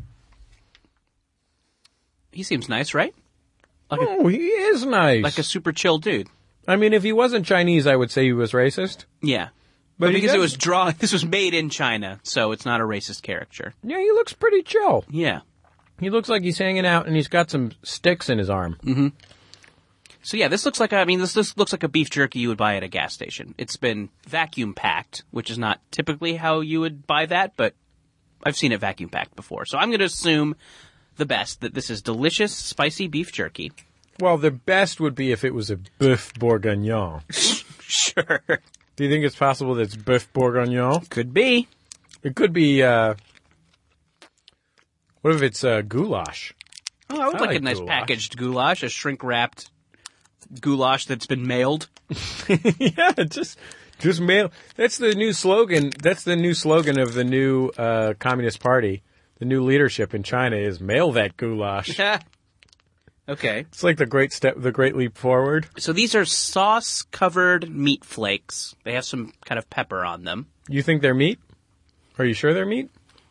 He seems nice, right? Like a, Oh, he is nice. like a super chill dude. I mean, if he wasn't Chinese, I would say he was racist. Yeah, But but he because it does- was drawn, this was made in China, so it's not a racist caricature. Yeah, he looks pretty chill. Yeah. He looks like he's hanging out and he's got some sticks in his arm. So yeah, this looks like a, I mean, this, this looks like a beef jerky you would buy at a gas station. It's been vacuum packed, which is not typically how you would buy that, but I've seen it vacuum packed before. So I'm going to assume the best, that this is delicious, spicy beef jerky. Well, the best would be if it was a boeuf bourguignon. Sure. Do you think it's possible that it's boeuf bourguignon? Could be. It could be, uh... What if it's uh, goulash? Oh, I would I like, like a nice goulash. packaged goulash, a shrink-wrapped goulash that's been mailed. Yeah, just just mail. That's the new slogan. That's the new slogan of the new uh, Communist Party. The new leadership in China is mail that goulash. Okay. It's like the great step, the great leap forward. So these are sauce-covered meat flakes. They have some kind of pepper on them. You think they're meat? Are you sure they're meat?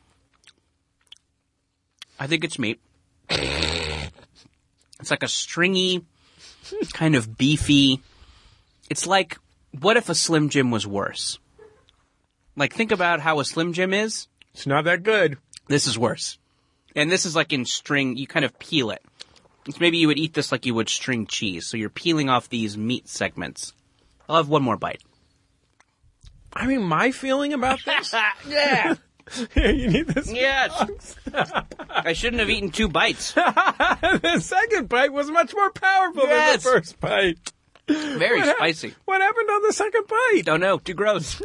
I think it's meat. It's like a stringy, kind of beefy. It's like, what if a Slim Jim was worse? Like, think about how a Slim Jim is. It's not that good. This is worse. And this is like in string, you kind of peel it. It's maybe you would eat this like you would string cheese. So you're peeling off these meat segments. I'll have one more bite. I mean, my feeling about this. Yeah. Here, you need this. Yes. I shouldn't have eaten two bites. The second bite was much more powerful Yes. than the first bite. Very What hap- spicy. What happened on the second bite? Don't know. Too gross.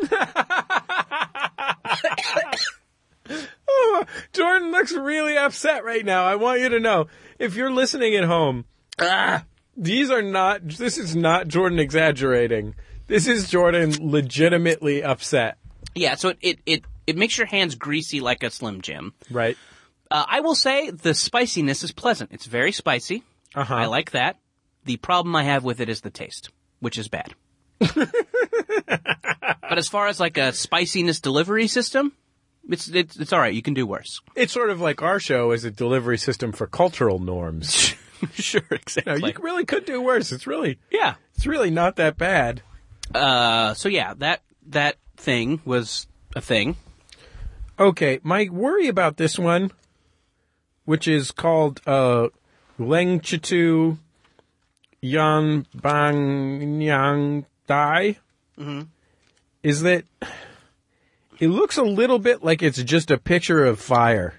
Oh, Jordan looks really upset right now. I want you to know, if you're listening at home, ah, these are not, this is not Jordan exaggerating. This is Jordan legitimately upset. Yeah, so it, it, it, it makes your hands greasy like a Slim Jim. Right? Uh, I will say the spiciness is pleasant. It's very spicy. Uh-huh. I like that. The problem I have with it is the taste, which is bad. But as far as like a spiciness delivery system, it's it's it's all right. You can do worse. It's sort of like our show is a delivery system for cultural norms. Sure, No, exactly. you really could do worse. It's really, Yeah. it's really not that bad. Uh, so yeah, that that thing was a thing. Okay, my worry about this one, which is called uh, Leng Chitu Yan Bang Yang Dai, is that it looks a little bit like it's just a picture of fire.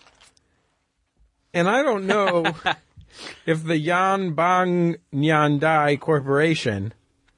And I don't know if the Yan Bang Nyan Dai Corporation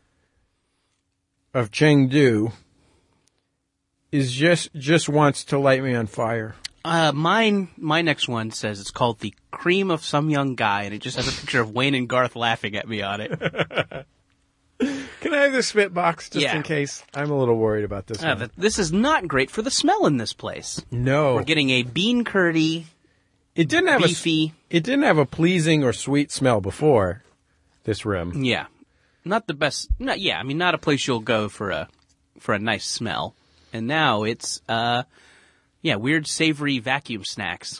of Chengdu is just just wants to light me on fire. Uh, mine, my next one says it's called The Cream of Some Young Guy, and it just has a picture of Wayne and Garth laughing at me on it. Can I have the spit box just Yeah. in case? I'm a little worried about this Uh, one. th- this is not great for the smell in this place. No. We're getting a bean curdy, It didn't have beefy. a it didn't have a pleasing or sweet smell before this rim. Yeah, not the best. Not yeah. I mean, not a place you'll go for a for a nice smell. And now it's uh, yeah, weird savory vacuum snacks.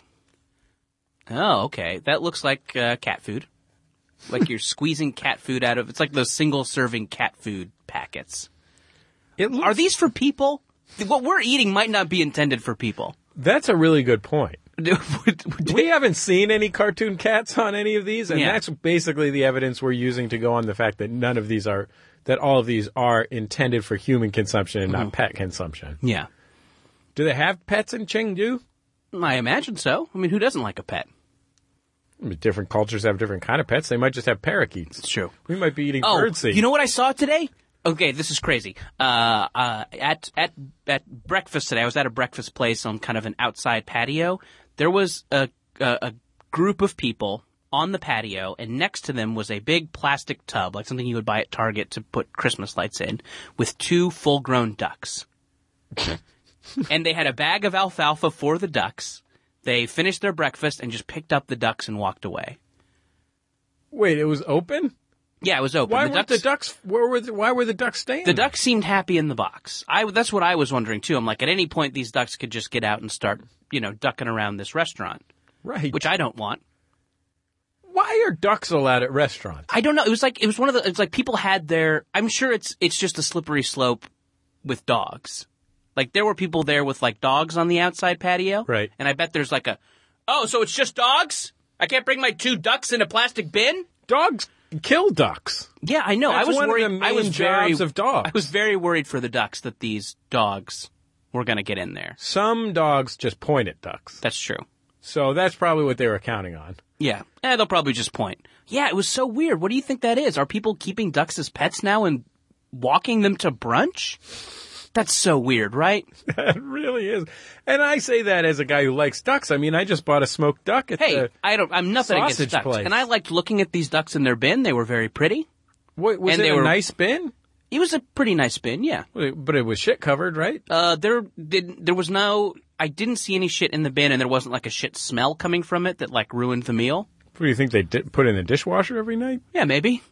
Oh, okay. That looks like uh, cat food. Like you're squeezing cat food out of. It's like those single serving cat food packets. It looks, Are these for people? What we're eating might not be intended for people. That's a really good point. Would- We haven't seen any cartoon cats on any of these, and Yeah. that's basically the evidence we're using to go on the fact that none of these are, that all of these are intended for human consumption and not pet consumption. yeah, Do they have pets in Chengdu? I imagine so. I mean, who doesn't like a pet? I mean, different cultures have different kind of pets. They might just have parakeets. It's true. We might be eating Oh, birdseed. you know what I saw today? Okay, this is crazy. Uh, uh, at at at breakfast today, I was at a breakfast place on kind of an outside patio. There was a a, a group of people on the patio, and next to them was a big plastic tub, like something you would buy at Target to put Christmas lights in, with two full-grown ducks. And they had a bag of alfalfa for the ducks. They finished their breakfast and just picked up the ducks and walked away. Wait, it was open? Yeah, it was open. Why the were ducks, the ducks? Where were the, why were the ducks staying? The there? ducks seemed happy in the box. I that's what I was wondering too. I'm like, at any point these ducks could just get out and start, you know, ducking around this restaurant, right? which I don't want. Why are ducks allowed at restaurants? I don't know. It was like it was one of the. It's like people had their. I'm sure it's it's just a slippery slope with dogs. Like there were people there with like dogs on the outside patio, Right. And I bet there's like a, oh, so it's just dogs? I can't bring my two ducks in a plastic bin? Dogs kill ducks. Yeah, I know. That's I was one of worried. the main I was very jobs of dogs. I was very worried for the ducks that these dogs were going to get in there. Some dogs just point at ducks. That's true. So that's probably what they were counting on. Yeah. Eh, they'll probably just point. Yeah, it was so weird. What do you think that is? Are people keeping ducks as pets now and walking them to brunch? That's so weird, right? It really is. And I say that as a guy who likes ducks. I mean, I just bought a smoked duck at Hey, the... I don't. I'm nothing against sausage ducks, place. and I liked looking at these ducks in their bin. They were very pretty. Wait, was and it they a were- nice bin? It was a pretty nice bin, yeah. But it was shit covered, right? Uh, there did there was no. I didn't see any shit in the bin, and there wasn't like a shit smell coming from it that like ruined the meal. What do you think they did, put in the dishwasher every night? Yeah, maybe.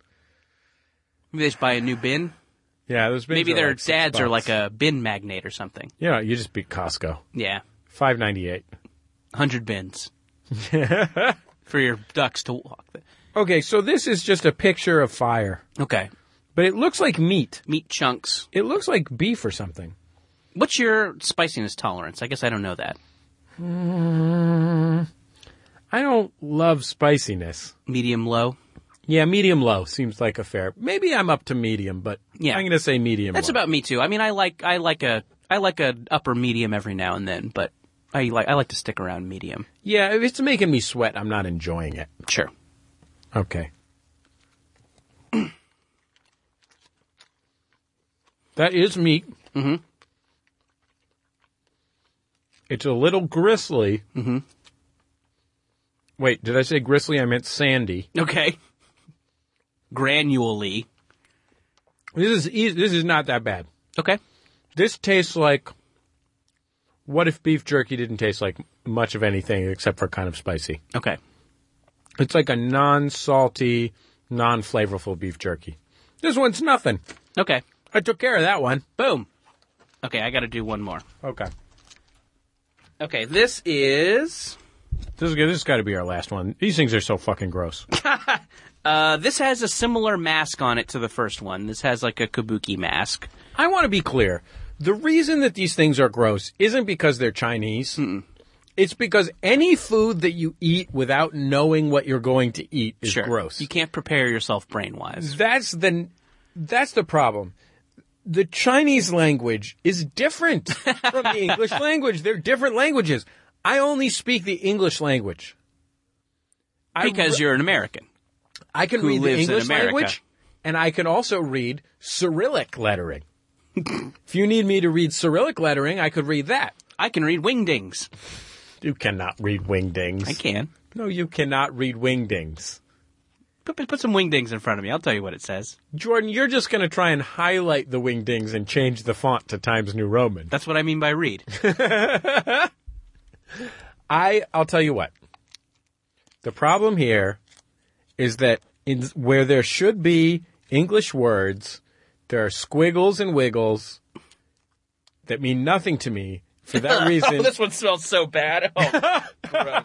Maybe they just buy a new bin. Yeah, those bins Maybe are their like six dads are bucks. like a bin magnate or something. Yeah, you just beat Costco. Yeah, five ninety-eight. hundred bins for your ducks to walk. Okay, so this is just a picture of fire. Okay, But it looks like meat. meat chunks. It looks like beef or something. What's your spiciness tolerance? I guess I don't know that. I don't love spiciness. Medium, low. Yeah, medium low seems like a fair. Maybe I'm up to medium, but Yeah. I'm going to say medium. That's low. about me too. I mean, I like I like a I like a upper medium every now and then, but I like I like to stick around medium. Yeah, if it's making me sweat, I'm not enjoying it. Sure. Okay. That is meat. Mm-hmm. It's a little gristly. Mm-hmm. Wait, did I say gristly? I meant sandy. Okay. Granularly. This is easy. This is not that bad. Okay. This tastes like, what if beef jerky didn't taste like much of anything except for kind of spicy? Okay. It's like a non-salty, non-flavorful beef jerky. This one's nothing. Okay. I took care of that one. Boom. Okay, I got to do one more. Okay. Okay, this is This is good. This has got to be our last one. These things are so fucking gross. uh this has a similar mask on it to the first one. This has like a kabuki mask. I want to be clear. The reason that these things are gross isn't because they're Chinese. Mm-mm. It's because any food that you eat without knowing what you're going to eat is Sure. gross. You can't prepare yourself brain-wise. That's the that's the problem. The Chinese language is different from the English language. They're different languages. I only speak the English language. I Because re- you're an American. I can who read the lives in English America. language, and I can also read Cyrillic lettering. If you need me to read Cyrillic lettering, I could read that. I can read wingdings. You cannot read wingdings. I can. No, you cannot read wingdings. Put, put some wingdings in front of me. I'll tell you what it says. Jordan, you're just going to try and highlight the wingdings and change the font to Times New Roman. That's what I mean by read. I, I'll tell you what. The problem here is that in, where there should be English words, there are squiggles and wiggles that mean nothing to me. For that reason... oh, this one smells so bad. Oh, gross.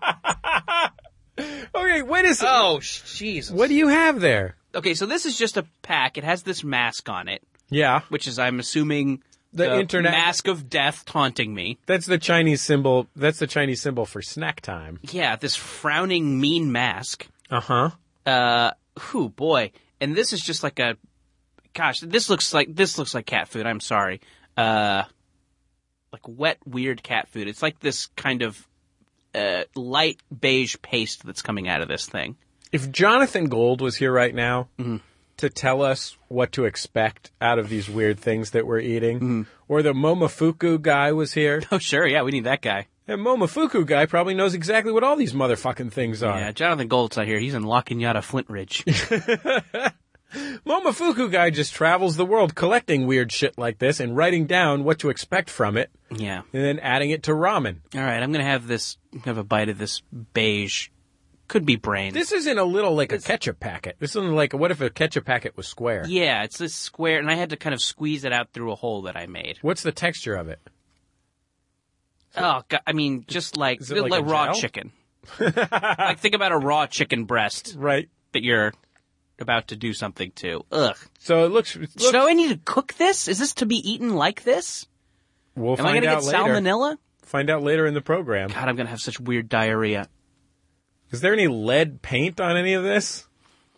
Okay, wait a second. Oh, Jesus. What do you have there? Okay, so this is just a pack. It has this mask on it, Yeah. which is, I'm assuming, The the internet- mask of death taunting me. That's the Chinese symbol. That's the Chinese symbol for snack time. Yeah, this frowning, mean mask. Uh-huh. Uh, whew, boy. And this is just like a, gosh, this looks like, this looks like cat food. I'm sorry. Uh, like wet, weird cat food. It's like this kind of, uh, light beige paste that's coming out of this thing. If Jonathan Gold was here right now Mm-hmm. to tell us what to expect out of these weird things that we're eating, Mm-hmm. or the Momofuku guy was here, Oh, sure. Yeah, we need that guy. and Momofuku guy probably knows exactly what all these motherfucking things are. Yeah, Jonathan Gold's out here. He's in La Cañada, Flint Ridge. Momofuku guy just travels the world collecting weird shit like this and writing down what to expect from it, Yeah. and then adding it to ramen. All right, I'm going to have this, have a bite of this beige, could be brains. This isn't a little like a ketchup packet. This isn't like, what if a ketchup packet was square? Yeah, it's this square, and I had to kind of squeeze it out through a hole that I made. What's the texture of it? Oh, God, I mean, just like, Is it like a raw gel? chicken. Like, think about a raw chicken breast Right. that you're about to do something to. Ugh. So it looks, it looks So I need to cook this? Is this to be eaten like this? we'll Am I find going to out get later. salmonella? Find out later in the program. God, I'm going to have such weird diarrhea. Is there any lead paint on any of this?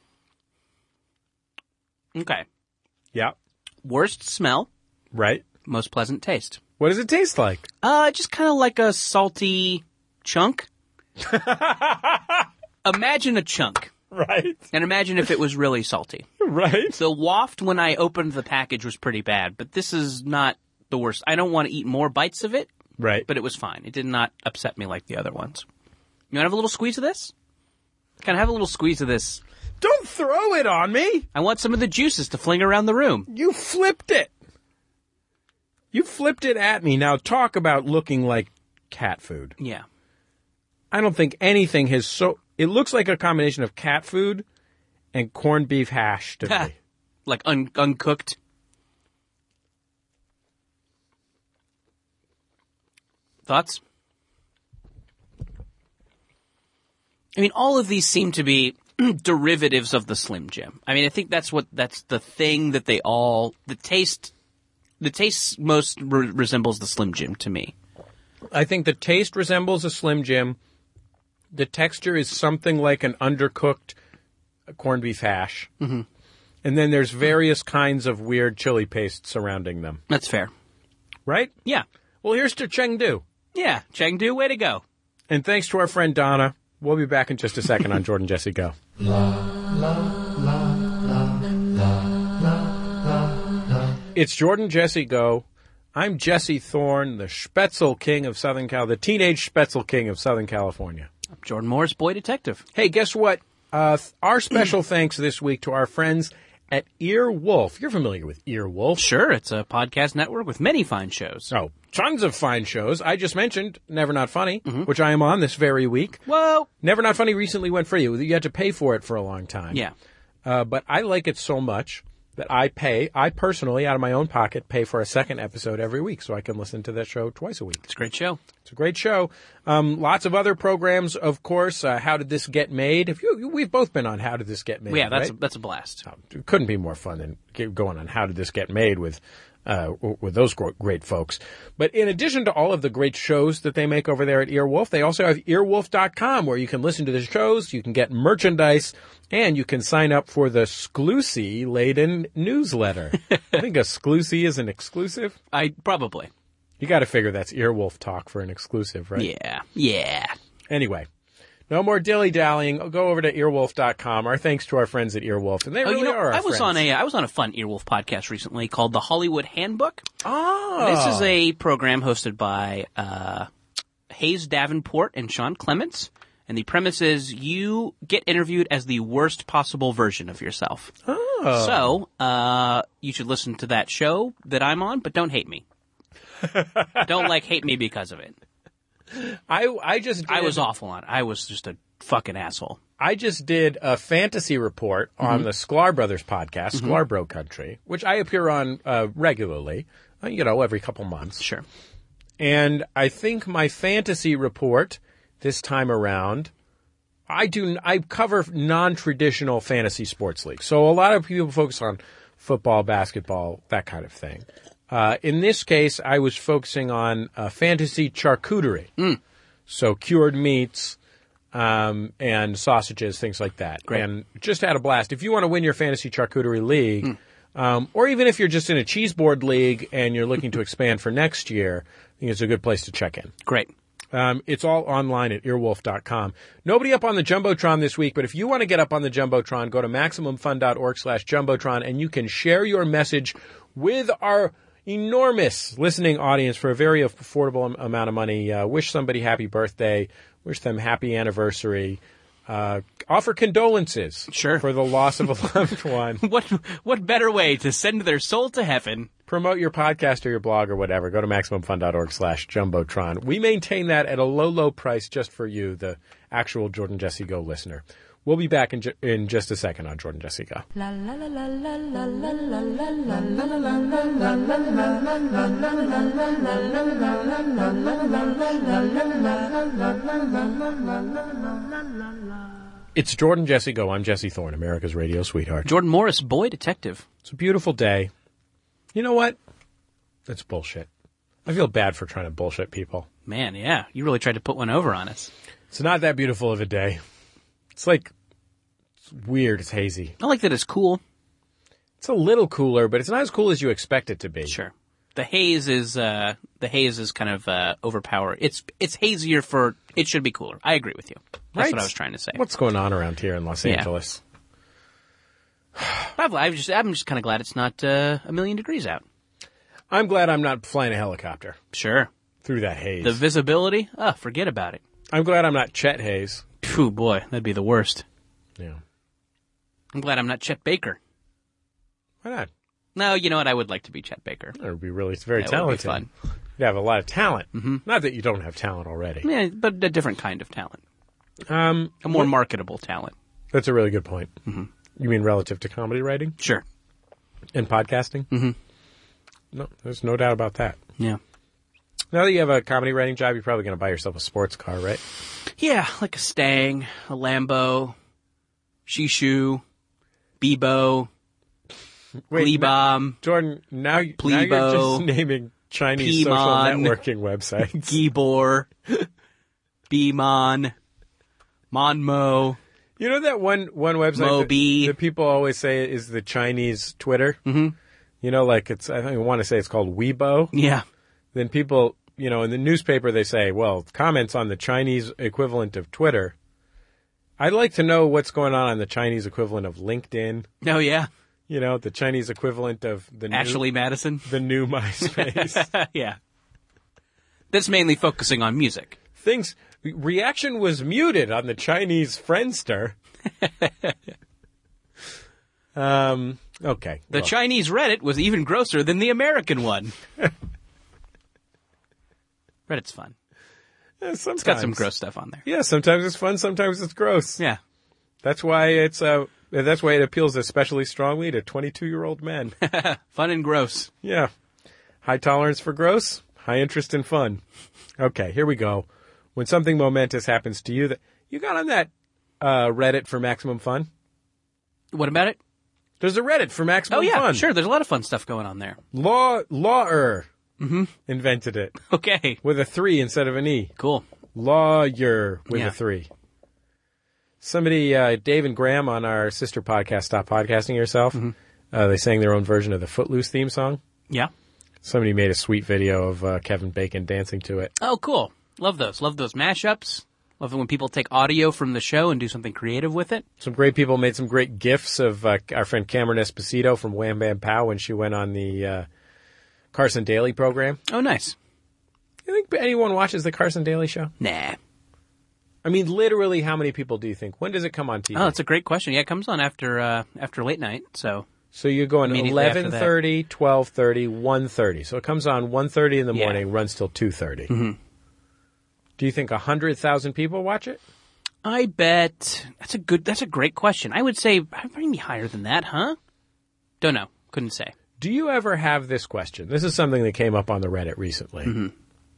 Okay. Yeah. Worst smell, Right. most pleasant taste. What does it taste like? Uh, just kind of like a salty chunk. Imagine a chunk, Right. and imagine if it was really salty. Right. The waft when I opened the package was pretty bad, but this is not the worst. I don't want to eat more bites of it, Right. but it was fine. It did not upset me like the other ones. You want to have a little squeeze of this? Can I have a little squeeze of this? Don't throw it on me. I want some of the juices to fling around the room. You flipped it. You flipped it at me. Now talk about looking like cat food. Yeah. I don't think anything has so... It looks like a combination of cat food and corned beef hash to me. Like un- uncooked. Thoughts? I mean, all of these seem to be derivatives of the Slim Jim. I mean, I think that's what, that's the thing that they all, the taste, the taste most re- resembles the Slim Jim to me. I think the taste resembles a Slim Jim. The texture is something like an undercooked corned beef hash. Mm-hmm. And then there's various kinds of weird chili paste surrounding them. That's fair. Right? Yeah. Well, here's to Chengdu. Yeah. Chengdu, way to go. And thanks to our friend Donna. We'll be back in just a second on Jordan Jesse Go. It's Jordan Jesse Go. I'm Jesse Thorne, the Spätzle King of Southern Cal, the teenage Spätzle King of Southern California. I'm Jordan Morris, boy detective. Hey, guess what? Uh, th- our special thanks this week to our friends at Earwolf. You're familiar with Earwolf. Sure, it's a podcast network with many fine shows. Oh, tons of fine shows. I just mentioned Never Not Funny, which I am on this very week. Whoa! Never Not Funny recently went free. You had to pay for it for a long time. Yeah. Uh, but I like it so much that I pay, I personally, out of my own pocket, pay for a second episode every week so I can listen to that show twice a week. It's a great show. It's a great show. Um, lots of other programs, of course. Uh, How Did This Get Made? If you, we've both been on How Did This Get Made, Yeah, that's, right? a, that's a blast. It couldn't be more fun than get going on How Did This Get Made with uh, with those great folks. But in addition to all of the great shows that they make over there at Earwolf, they also have earwolf dot com where you can listen to the shows, you can get merchandise, and you can sign up for the Sclusy Laden newsletter. I think a Sclusy is an exclusive. I probably. You got to figure that's Earwolf talk for an exclusive, right? Yeah. Yeah. Anyway. No more dilly-dallying. Go over to earwolf dot com. Our thanks to our friends at Earwolf. And they Oh, really you know, are our I was friends. on a I was on a fun Earwolf podcast recently called The Hollywood Handbook. Oh. This is a program hosted by uh, Hayes Davenport and Sean Clements, And the premise is you get interviewed as the worst possible version of yourself. Oh. So, uh, you should listen to that show that I'm on, but don't hate me. Don't, like, hate me because of it. I I just did, I was awful on it. I was just a fucking asshole. I just did a fantasy report on the Sklar Brothers podcast, Sklar Bro Country, which I appear on uh, regularly, uh, you know, every couple months. Sure. And I think my fantasy report this time around, I do I cover non-traditional fantasy sports leagues. So a lot of people focus on football, basketball, that kind of thing. Uh, in this case, I was focusing on uh, fantasy charcuterie. Mm. So cured meats um, and sausages, things like that. Great. And just had a blast. If you want to win your fantasy charcuterie league, mm. um, or even if you're just in a cheese board league and you're looking to expand for next year, I think it's a good place to check in. Great. Um, it's all online at earwolf dot com. Nobody up on the Jumbotron this week, but if you want to get up on the Jumbotron, go to MaximumFun.org slash Jumbotron, and you can share your message with our enormous listening audience for a very affordable amount of money. Uh, wish somebody happy birthday. Wish them happy anniversary. Uh, offer condolences Sure. for the loss of a loved one. What what better way to send their soul to heaven? Promote your podcast or your blog or whatever. Go to MaximumFun.org slash Jumbotron. We maintain that at a low, low price just for you, the actual Jordan Jesse Go listener. We'll be back in, ju- in just a second on Jordan Jesse Go. La la la la la la la la la la la. It's Jordan Jesse Go. I'm Jesse Thorne, America's radio sweetheart. Jordan Morris, boy detective. It's a beautiful day. You know what? That's bullshit. I feel bad for trying to bullshit people. Man, yeah. You really tried to put one over on us. It's not that beautiful of a day. It's like, it's weird. It's hazy. I like that it's cool. It's a little cooler, but it's not as cool as you expect it to be. Sure. The haze is, uh, the haze is kind of, uh, overpowered. It's, it's hazier for, it should be cooler. I agree with you. That's Right? what I was trying to say. What's going on around here in Los Yeah. Angeles? I've, I've just, I'm just kind of glad it's not, uh, a million degrees out. I'm glad I'm not flying a helicopter Sure. through that haze. The visibility? Oh, forget about it. I'm glad I'm not Chet Hayes. Phew, boy, that'd be the worst. Yeah. I'm glad I'm not Chet Baker. Why not? No, you know what? I would like to be Chet Baker. That would be really, it's very That would be talented. fun. You have a lot of talent. Mm-hmm. Not that you don't have talent already. Yeah, but a different kind of talent. Um, A more marketable talent. that's a really good point. Mm-hmm. You mean relative to comedy writing Sure. and podcasting? Mm-hmm. No, there's no doubt about that. Yeah. Now that you have a comedy writing job, you're probably going to buy yourself a sports car, right? Yeah, like a Stang, a Lambo, Shishu, Bebo, Wait, Gleebom, Jordan, now, you- now Plebo, you're just naming Chinese social Pimon, networking websites. Gibor, Bmon, Monmo. You know that one one website Moby. that, that people always say is the Chinese Twitter? Mm-hmm. You know, like it's, I think I want to say it's called Weibo. Yeah. Then people, you know, in the newspaper they say, well, comments on the Chinese equivalent of Twitter. I'd like to know what's going on on the Chinese equivalent of LinkedIn. Oh, yeah. You know, the Chinese equivalent of the Ashley new, Madison. the new MySpace. Yeah. That's mainly focusing on music. Things, reaction was muted on the Chinese Friendster. um, okay. The well. Chinese Reddit was even grosser than the American one. Reddit's fun. Yeah, sometimes. It's got some gross stuff on there. Yeah, sometimes it's fun, sometimes it's gross. Yeah. That's why it's uh that's why it appeals especially strongly to twenty-two-year-old men. Fun and gross. Yeah. High tolerance for gross, high interest in fun. Okay, here we go. When something momentous happens to you that you got on that uh Reddit for Maximum Fun? What about it? There's a Reddit for Maximum Oh, yeah, Fun. sure. There's a lot of fun stuff going on there. Law Lawyer mm-hmm. invented it Okay. with a three instead of an E. Cool. Lawyer with Yeah. a three. Somebody, uh, Dave and Graham on our sister podcast, Stop Podcasting Yourself, Mm-hmm. uh, they sang their own version of the Footloose theme song. Yeah. Somebody made a sweet video of uh, Kevin Bacon dancing to it. Oh, cool. Love those. Love those mashups. Love it when people take audio from the show and do something creative with it. Some great people made some great GIFs of uh, our friend Cameron Esposito from Wham Bam Pow when she went on the uh, Carson Daly program. Oh, nice. You think anyone watches the Carson Daly show? Nah. I mean, literally, how many people do you think? When does it come on T V? Oh, that's a great question. Yeah, it comes on after uh, after late night, so... So you're going Immediately after eleven thirty, twelve thirty, one thirty. So it comes on one thirty in the Yeah. morning, runs till two thirty. Mm-hmm. Do you think one hundred thousand people watch it? I bet... That's a good... That's a great question. I would say maybe higher than that, huh? Don't know. Couldn't say. Do you ever have this question? This is something that came up on the Reddit recently. Mm-hmm.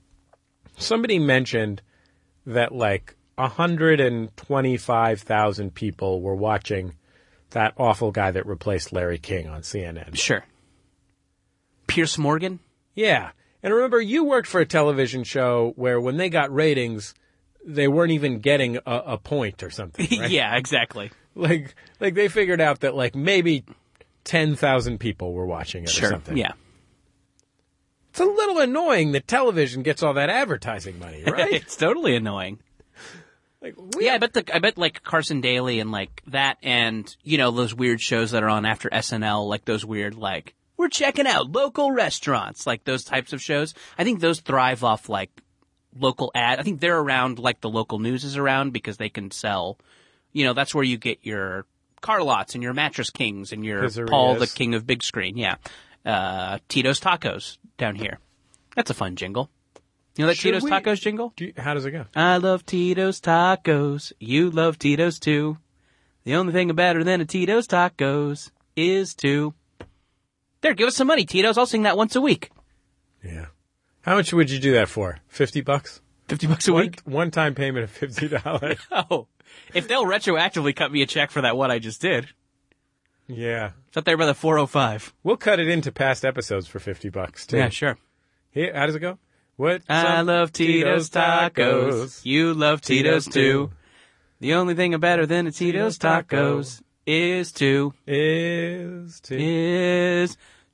Somebody mentioned that like one hundred twenty-five thousand people were watching that awful guy that replaced Larry King on C N N. Sure. Pierce Morgan? Yeah. And remember, you worked for a television show where when they got ratings, they weren't even getting a, a point or something, right? Yeah, exactly. Like, like they figured out that like maybe ten thousand people were watching it or Sure. something. Yeah. It's a little annoying that television gets all that advertising money, right? It's totally annoying. Like, we Yeah, I bet the I bet like Carson Daly and like that, and you know those weird shows that are on after S N L, like those weird like we're checking out local restaurants, like those types of shows. I think those thrive off like local ad. I think they're around like the local news is around because they can sell. You know, that's where you get your car lots and your mattress kings and your Pizzerias. Paul the King of Big Screen. Yeah, uh, Tito's Tacos down here. That's a fun jingle. You know that Should Tito's we- Tacos jingle? Do you, how does it go? I love Tito's Tacos. You love Tito's too. The only thing better than a Tito's Tacos is to... There, give us some money, Tito's. I'll sing that once a week. Yeah. How much would you do that for? Fifty bucks? Fifty bucks a One, week? one-time payment of fifty dollars. Oh. If they'll retroactively cut me a check for that one I just did. Yeah. It's up there by the four oh five. We'll cut it into past episodes for fifty bucks, too. Yeah, sure. Here, how does it go? What? I love Tito's Tacos. You love Tito's too. The only thing better than a Tito's Tacos is to... Is to... Is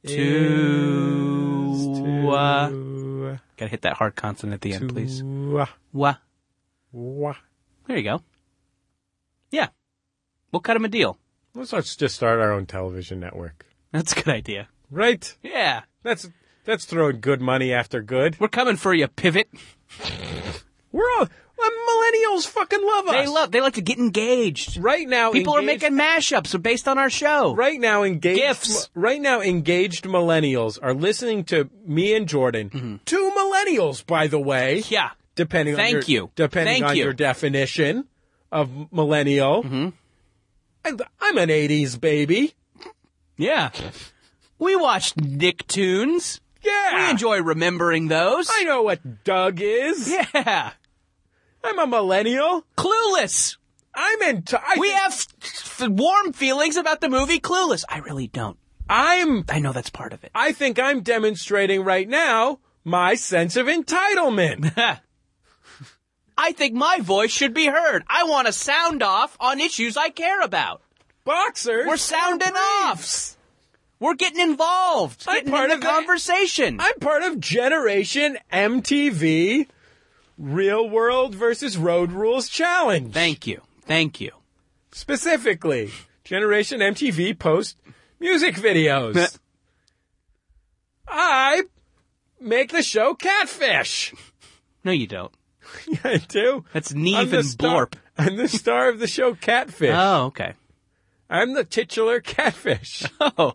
to... Uh, gotta hit that hard consonant at the end, please. Wah. Wah. Wah. There you go. Yeah. We'll cut him a deal. Let's let's just start our own television network. That's a good idea. Right? Yeah. That's that's throwing good money after good. We're coming for you, Pivot. We're all... uh, millennials fucking love us. They love, they like to get engaged. Right now, People engaged, are making mashups based on our show. Right now, engaged... Gifts. Right now, engaged millennials are listening to me and Jordan. Mm-hmm. Two millennials, by the way. Yeah. Depending on Thank your, you. Depending Thank on you. your definition of millennial. Mm-hmm. I'm, I'm an eighties baby. Yeah. We watched Nicktoons. Yeah. We enjoy remembering those. I know what Doug is. Yeah. I'm a millennial. Clueless. I'm into... I We think- have f- f- warm feelings about the movie Clueless. I really don't. I'm... I know that's part of it. I think I'm demonstrating right now my sense of entitlement. I think my voice should be heard. I want to sound off on issues I care about. Boxers. We're sounding are off. briefs. We're getting involved. I'm Getting part in of the the- conversation. I'm part of Generation M T V Real World versus Road Rules Challenge. Thank you. Thank you. Specifically, Generation M T V post music videos. I make the show Catfish. No, you don't. Yeah, I do. That's I'm Neve the and star- Blorp. I'm the star of the show Catfish. Oh, okay. I'm the titular Catfish. Oh.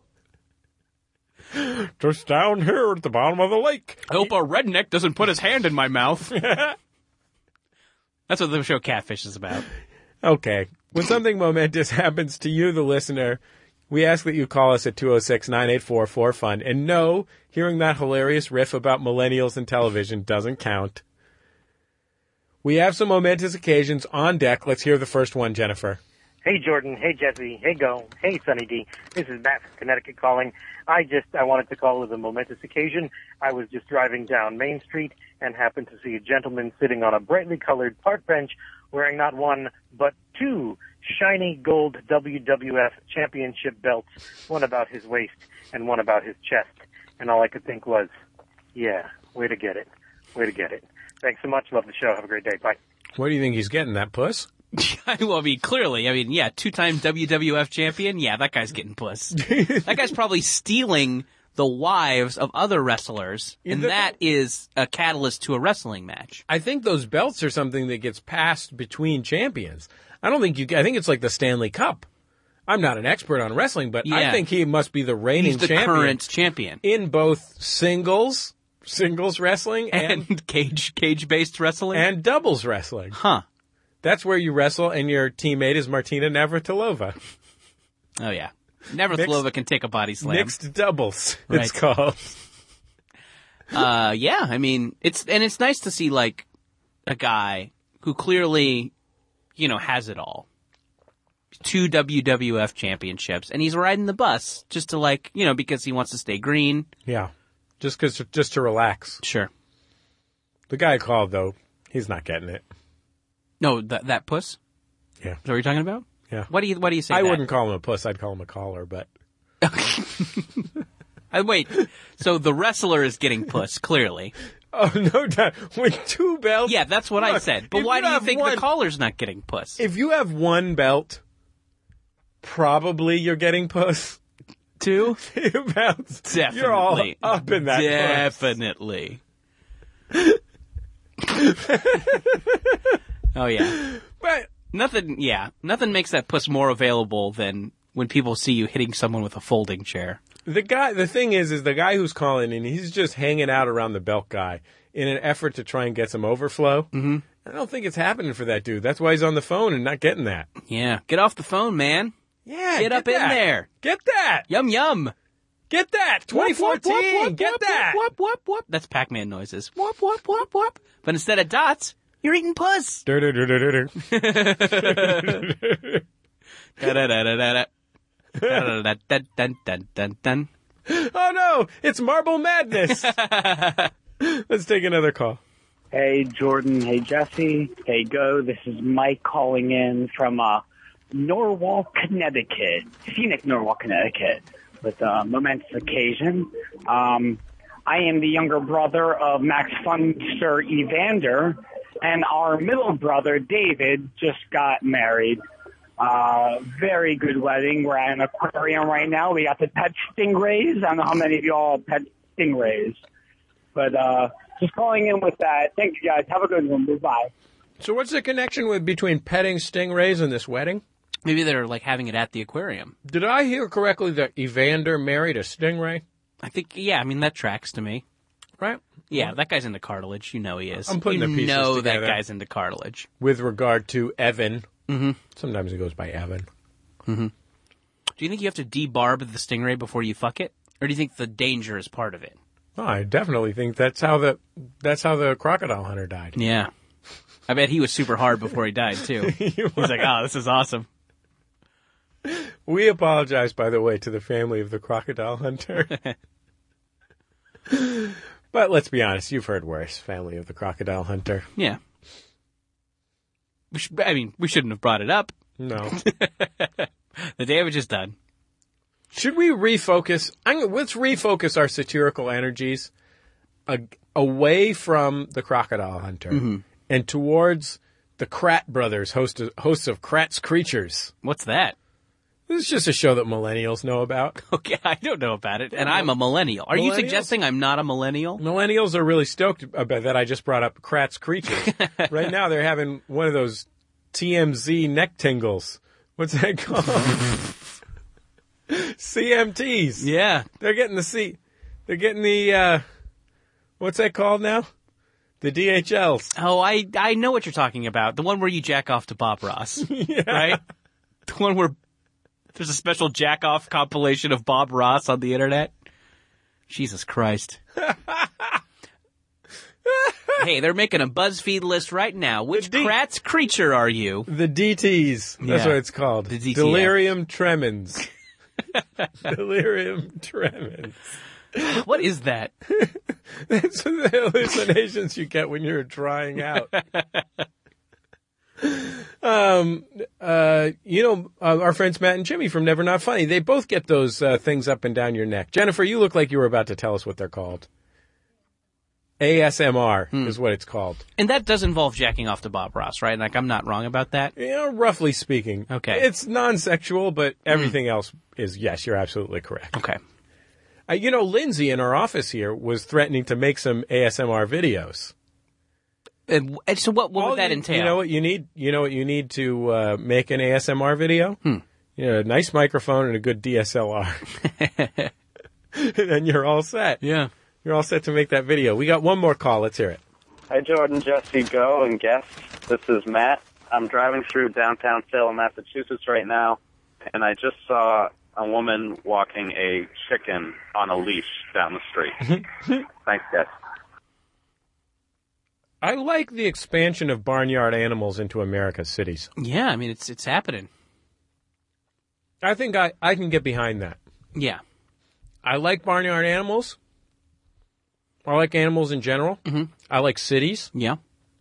Just down here at the bottom of the lake. I hope a redneck doesn't put his hand in my mouth. That's what the show Catfish is about. Okay. When something momentous happens to you, the listener, we ask that you call us at two oh six, nine eight four, four F U N. And no, hearing that hilarious riff about millennials and television doesn't count. We have some momentous occasions on deck. Let's hear the first one, Jennifer. Hey, Jordan. Hey, Jesse. Hey, Go. Hey, Sunny D. This is Matt from Connecticut calling. I just, I wanted to call as a momentous occasion. I was just driving down Main Street and happened to see a gentleman sitting on a brightly colored park bench wearing not one, but two shiny gold W W F championship belts, one about his waist and one about his chest. And all I could think was, yeah, way to get it. Way to get it. Thanks so much. Love the show. Have a great day. Bye. Where do you think he's getting that puss? Well, I mean, clearly, I mean, yeah, two-time W W F champion. Yeah, that guy's getting puss. That guy's probably stealing the wives of other wrestlers, and the- that is a catalyst to a wrestling match. I think those belts are something that gets passed between champions. I don't think you. I think it's like the Stanley Cup. I'm not an expert on wrestling, but I Yeah. think he must be the reigning He's the champion current champion. in both singles, singles wrestling, and And cage cage based wrestling? and doubles wrestling. Huh. That's where you wrestle, and your teammate is Martina Navratilova. Oh, yeah. Navratilova can take a body slam. Mixed doubles, Right. it's called. Uh, yeah, I mean, it's, and it's nice to see, like, a guy who clearly, you know, has it all. Two W W F championships, and he's riding the bus just to, like, you know, because he wants to stay green. Yeah, just cause, just to relax. Sure. The guy called, though, he's not getting it. No, that that puss? Yeah. Is that what you're talking about? Yeah. What do you, what do you say I that? wouldn't call him a puss, I'd call him a caller, but... Uh, wait, so the wrestler is getting puss, clearly. Oh, no doubt. With two belts? Yeah, that's what I Look, said. But if why you do you have think one- the caller's not getting puss? If you have one belt, probably you're getting puss. Two? Two belts. Definitely. You're all up in that puss. Definitely. Oh, yeah. But Nothing, yeah. Nothing makes that puss more available than when people see you hitting someone with a folding chair. the guy, the thing is, is the guy who's calling in, he's just hanging out around the belt guy in an effort to try and get some overflow. Mm-hmm. I don't think it's happening for that dude. That's why he's on the phone and not getting that. Yeah. Get off the phone, man. Yeah, Get up in that. there. Get that. Yum, yum. Get that. twenty fourteen. Whoop, whoop, whoop, Get whoop, that. Whoop, whoop, whoop. That's Pac-Man noises. Whoop, whoop, whoop, whoop. But instead of dots, you're eating puss. Dur, dur, dur, dur, dur. Da-da-da-da-da-da. Da-da-da-da-dun-dun-dun-dun. Oh no, it's Marble Madness. Let's take another call. Hey, Jordan. Hey, Jesse. Hey, Go. This is Mike calling in from uh, Norwalk, Connecticut. Scenic Norwalk, Connecticut. With a momentous occasion. Um, I am the younger brother of Max Funster Evander, and our middle brother, David, just got married. Uh, very good wedding. We're at an aquarium right now. We got the pet stingrays. I don't know how many of y'all pet stingrays. But uh, just calling in with that. Thank you, guys. Have a good one. Goodbye. So what's the connection with between petting stingrays and this wedding? Maybe they're like having it at the aquarium. Did I hear correctly that Evander married a stingray? I think, yeah, I mean, that tracks to me. Right? Yeah, that guy's into cartilage. You know he is. I'm putting you the pieces know together. that guy's into cartilage. With regard to Evan. Mm-hmm. Sometimes he goes by Evan. Mm-hmm. Do you think you have to debarb the stingray before you fuck it? Or do you think the danger is part of it? Oh, I definitely think that's how the that's how the crocodile hunter died. Yeah. I bet he was super hard before he died, too. He was like, oh, this is awesome. We apologize, by the way, to the family of the crocodile hunter. But let's be honest, you've heard worse, family of the crocodile hunter. Yeah. We should, I mean, we shouldn't have brought it up. No. The damage is done. Should we refocus? I'm, gonna- let's refocus our satirical energies a, away from the crocodile hunter Mm-hmm. and towards the Krat brothers, host of, hosts of Krat's Creatures. What's that? This is just a show that millennials know about. Okay, I don't know about it, and I'm a millennial. Are you Millennials? suggesting I'm not a millennial? Millennials are really stoked about that. I just brought up Krat's Creatures. Right now, they're having one of those T M Z neck tingles. What's that called? C M Ts. Yeah. They're getting the C. They're getting the. Uh, what's that called now? The D H Ls. Oh, I I know what you're talking about. The one where you jack off to Bob Ross, right? The one where there's a special jack off compilation of Bob Ross on the internet. Jesus Christ. Hey, they're making a BuzzFeed list right now. Which D- Krat's creature are you? The D Ts. That's Yeah. what it's called. The D T F. Delirium tremens. Delirium tremens. What is that? That's the hallucinations you get when you're trying out. um, uh, you know, uh, our friends Matt and Jimmy from Never Not Funny, they both get those uh, things up and down your neck. Jennifer, you look like you were about to tell us what they're called. A S M R Hmm. is what it's called. And that does involve jacking off to Bob Ross, right? Like, I'm not wrong about that. You know, roughly speaking. Okay. It's non-sexual, but everything else is, yes, you're absolutely correct. Okay. Uh, you know, Lindsay in our office here was threatening to make some A S M R videos. And, and so what, what All would that you, entail? You know what you need? You know what you need to uh, make an A S M R video? Hmm. You know, a nice microphone and a good D S L R. And then you're all set. Yeah. You're all set to make that video. We got one more call. Let's hear it. Hi, Jordan, Jesse, Go, and guests. This is Matt. I'm driving through downtown Salem, Massachusetts right now, and I just saw a woman walking a chicken on a leash down the street. Thanks, guys. I like the expansion of barnyard animals into America's cities. Yeah, I mean, it's it's happening. I think I, I can get behind that. Yeah. I like barnyard animals. I like animals in general. Mm-hmm. I like cities. Yeah.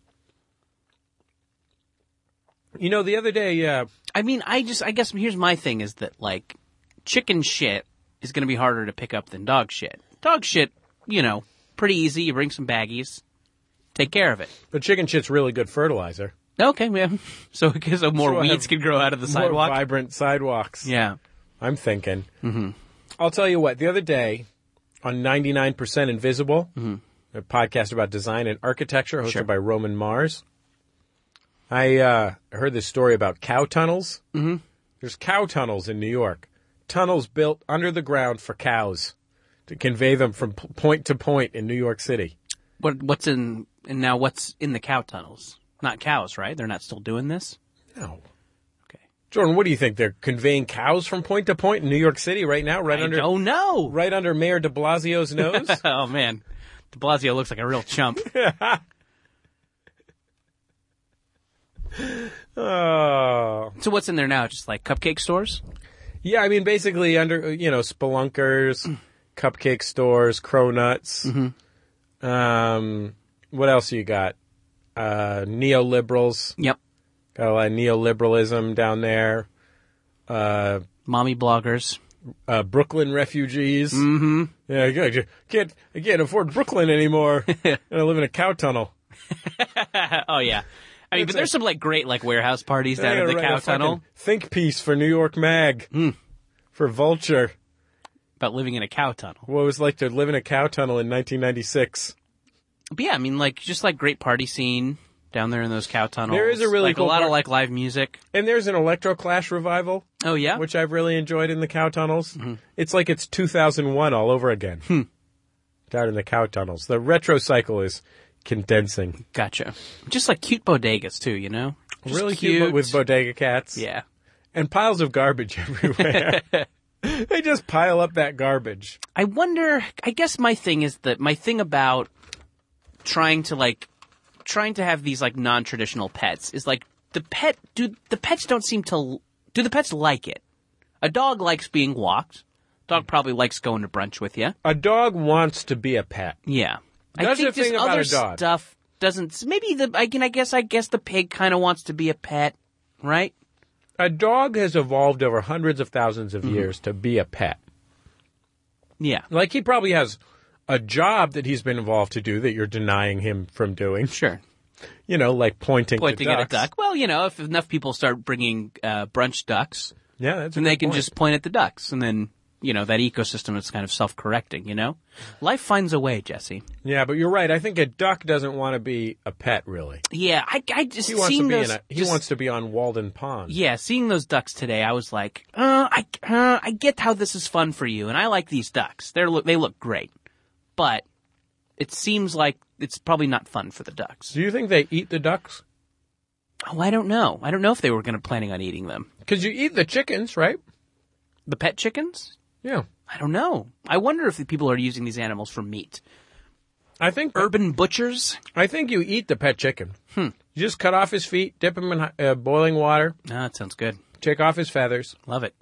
You know, the other day... Uh, I mean, I just, I guess here's my thing is that, like, chicken shit is going to be harder to pick up than dog shit. Dog shit, you know, pretty easy. You bring some baggies, take care of it. but chicken shit's really good fertilizer. Okay, yeah. So, so more So I weeds have can grow out of the More sidewalk. vibrant sidewalks. Yeah. I'm thinking. Mm-hmm. I'll tell you what. The other day, on ninety-nine percent Invisible, Mm-hmm. a podcast about design and architecture hosted Sure. by Roman Mars, I uh, heard this story about cow tunnels. Mm-hmm. There's cow tunnels in New York. Tunnels built under the ground for cows to convey them from p- point to point in New York City. What what's in and now what's in the cow tunnels? Not cows, right? They're not still doing this? No. Okay. Jordan, what do you think? They're conveying cows from point to point in New York City right now, right I under don't know. right under Mayor de Blasio's nose? Oh man. De Blasio looks like a real chump. Oh. So what's in there now? Just like cupcake stores? Yeah, I mean, basically under, you know, spelunkers, cupcake stores, cronuts. Mm-hmm. Um, what else you got? Uh, neoliberals. Yep. Got a lot of neoliberalism down there. Uh, Mommy bloggers. uh, Brooklyn refugees. Mm-hmm. Yeah, I can't, can't, I can't afford Brooklyn anymore. And I live in a cow tunnel. Oh yeah. I mean, It's but there's a- some like great like warehouse parties I down at gotta the write cow a fucking tunnel think piece for New York Mag. Hmm. For Vulture. about living in a cow tunnel. What it was like to live in a cow tunnel in nineteen ninety-six. But yeah, I mean, like just like great party scene down there in those cow tunnels. There is a really like cool a lot part- of like live music. And there's an Electroclash revival, Oh yeah, which I've really enjoyed in the cow tunnels. It's like it's two thousand one all over again. Hmm. Down in the cow tunnels. The retro cycle is condensing. gotcha. Just like cute bodegas too, you know. Just really cute, but with bodega cats. yeah. And piles of garbage everywhere. They just pile up that garbage. I wonder. I guess my thing is that my thing about trying to like trying to have these like non-traditional pets is like the pet. Do the pets don't seem to? Do the pets like it? A dog likes being walked. Dog probably likes going to brunch with you. A dog wants to be a pet. Yeah. I That's think the thing this about other a dog. stuff doesn't. Maybe the. I can. I guess. I guess the pig kind of wants to be a pet, right? A dog has evolved over hundreds of thousands Mm-hmm. of years to be a pet. Yeah. Like, he probably has a job that he's been involved to do that you're denying him from doing. Sure. You know, like pointing, Pointing to at a ducks. duck. Well, you know, if enough people start bringing uh, brunch ducks, Yeah, that's a then they good can point. just point at the ducks, and then you know that ecosystem is kind of self-correcting. You know, life finds a way, Jesse. Yeah, but you're right. I think a duck doesn't want to be a pet, really. Yeah, I, I just He wants to seeing be those. in a, he just- wants to be on Walden Pond. Yeah, seeing those ducks today, I was like, uh, I, uh, I get how this is fun for you, and I like these ducks. They're look, they look great, but it seems like it's probably not fun for the ducks. Do you think they eat the ducks? Oh, I don't know. I don't know if they were going to planning on eating them. Because you eat the chickens, right? The pet chickens? Yeah. I don't know. I wonder if the people are using these animals for meat. I think Urban butchers? I think you eat the pet chicken. Hmm. You just cut off his feet, dip him in uh, boiling water, Ah, that sounds good. take off his feathers, Love it.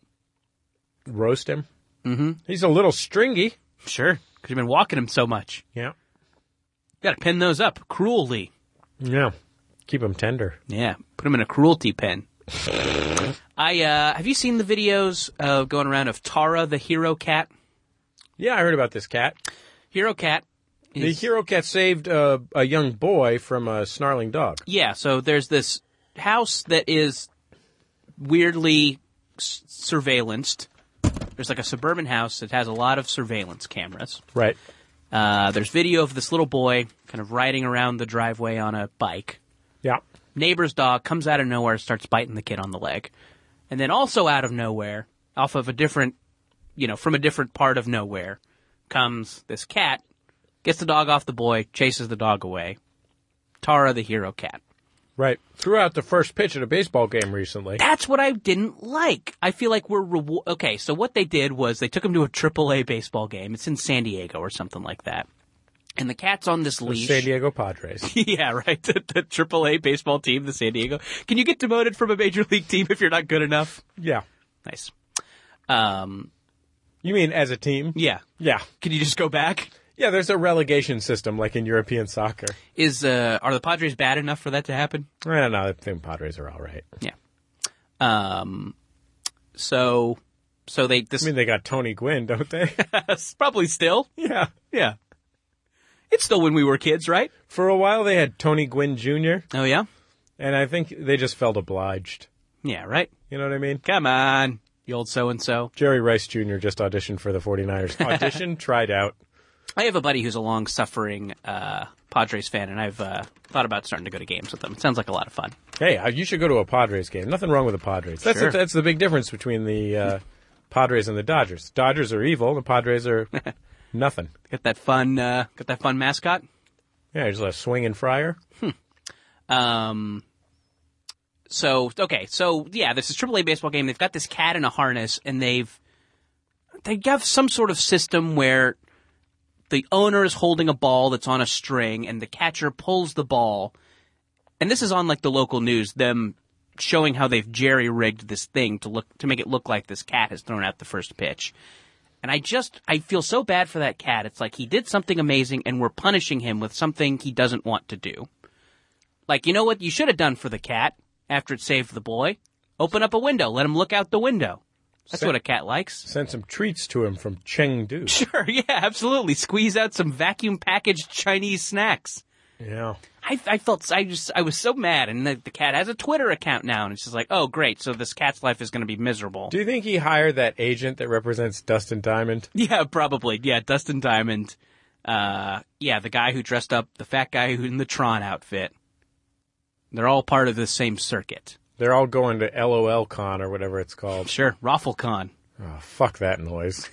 roast him. Mm-hmm. He's a little stringy. Sure, because you've been walking him so much. Yeah. Got to pin those up cruelly. Yeah. Keep him tender. Yeah, put them in a cruelty pen. I uh, have you seen the videos uh, going around of Tara the hero cat? Yeah, I heard about this cat. Hero cat. The is- hero cat saved uh, a young boy from a snarling dog. Yeah, so there's this house that is weirdly s- surveillanced, There's like a suburban house that has a lot of surveillance cameras. Right. Uh, there's video of this little boy kind of riding around the driveway on a bike. Yeah. Neighbor's dog comes out of nowhere, starts biting the kid on the leg. And then also out of nowhere, off of a different, you know, from a different part of nowhere, comes this cat, gets the dog off the boy, chases the dog away. Tara, the hero cat. Right. Threw out the first pitch at a baseball game recently. That's what I didn't like. I feel like we're... Rewa- okay, so what they did was they took him to a triple A baseball game. It's in San Diego or something like that. And the cat's on this The leash. San Diego Padres. Yeah, right. The, the triple A baseball team, the San Diego. Can you get demoted from a major league team if you're not good enough? Yeah. Nice. Um, You mean as a team? yeah. Yeah. Can you just go back? Yeah, there's a relegation system like in European soccer. Is uh, are the Padres bad enough for that to happen? I don't know. I think Padres are all right. Yeah. Um. So, so they this I mean, they got Tony Gwynn, don't they? probably still. Yeah. Yeah. It's still when we were kids, right? For a while, they had Tony Gwynn Junior, Oh yeah. and I think they just felt obliged. Yeah. Right. You know what I mean? Come on, you old so and so. Jerry Rice Junior just auditioned for the 49ers. Auditioned, tried out. I have a buddy who's a long-suffering uh, Padres fan, and I've uh, thought about starting to go to games with them. It sounds like a lot of fun. Hey, uh, you should go to a Padres game. Nothing wrong with the Padres. That's Sure. the, that's the big difference between the uh, Padres and the Dodgers. Dodgers are evil. The Padres are nothing. Got that fun, uh, got that fun mascot. Yeah, just a swinging friar. Um. So okay, so yeah, this is triple A baseball game. They've got this cat in a harness, and they've they have some sort of system where the owner is holding a ball that's on a string, and the catcher pulls the ball. And this is on like the local news, them showing how they've jerry-rigged this thing to look to make it look like this cat has thrown out the first pitch. And I just I feel so bad for that cat. It's like he did something amazing, and we're punishing him with something he doesn't want to do. Like, you know what you should have done for the cat after it saved the boy? Open up a window, let him look out the window. That's Send- what a cat likes. Send some treats to him from Chengdu. Sure, yeah, absolutely. Squeeze out some vacuum packaged Chinese snacks. Yeah. I, I felt, I just, I was so mad. And the, the cat has a Twitter account now, and it's just like, oh, great. So this cat's life is going to be miserable. Do you think he hired that agent that represents Dustin Diamond? Yeah, probably. Yeah, Dustin Diamond. Uh, yeah, the guy who dressed up, the fat guy who in the Tron outfit. They're all part of the same circuit. They're all going to LOLCon or whatever it's called. Sure, RaffleCon. Oh, fuck that noise.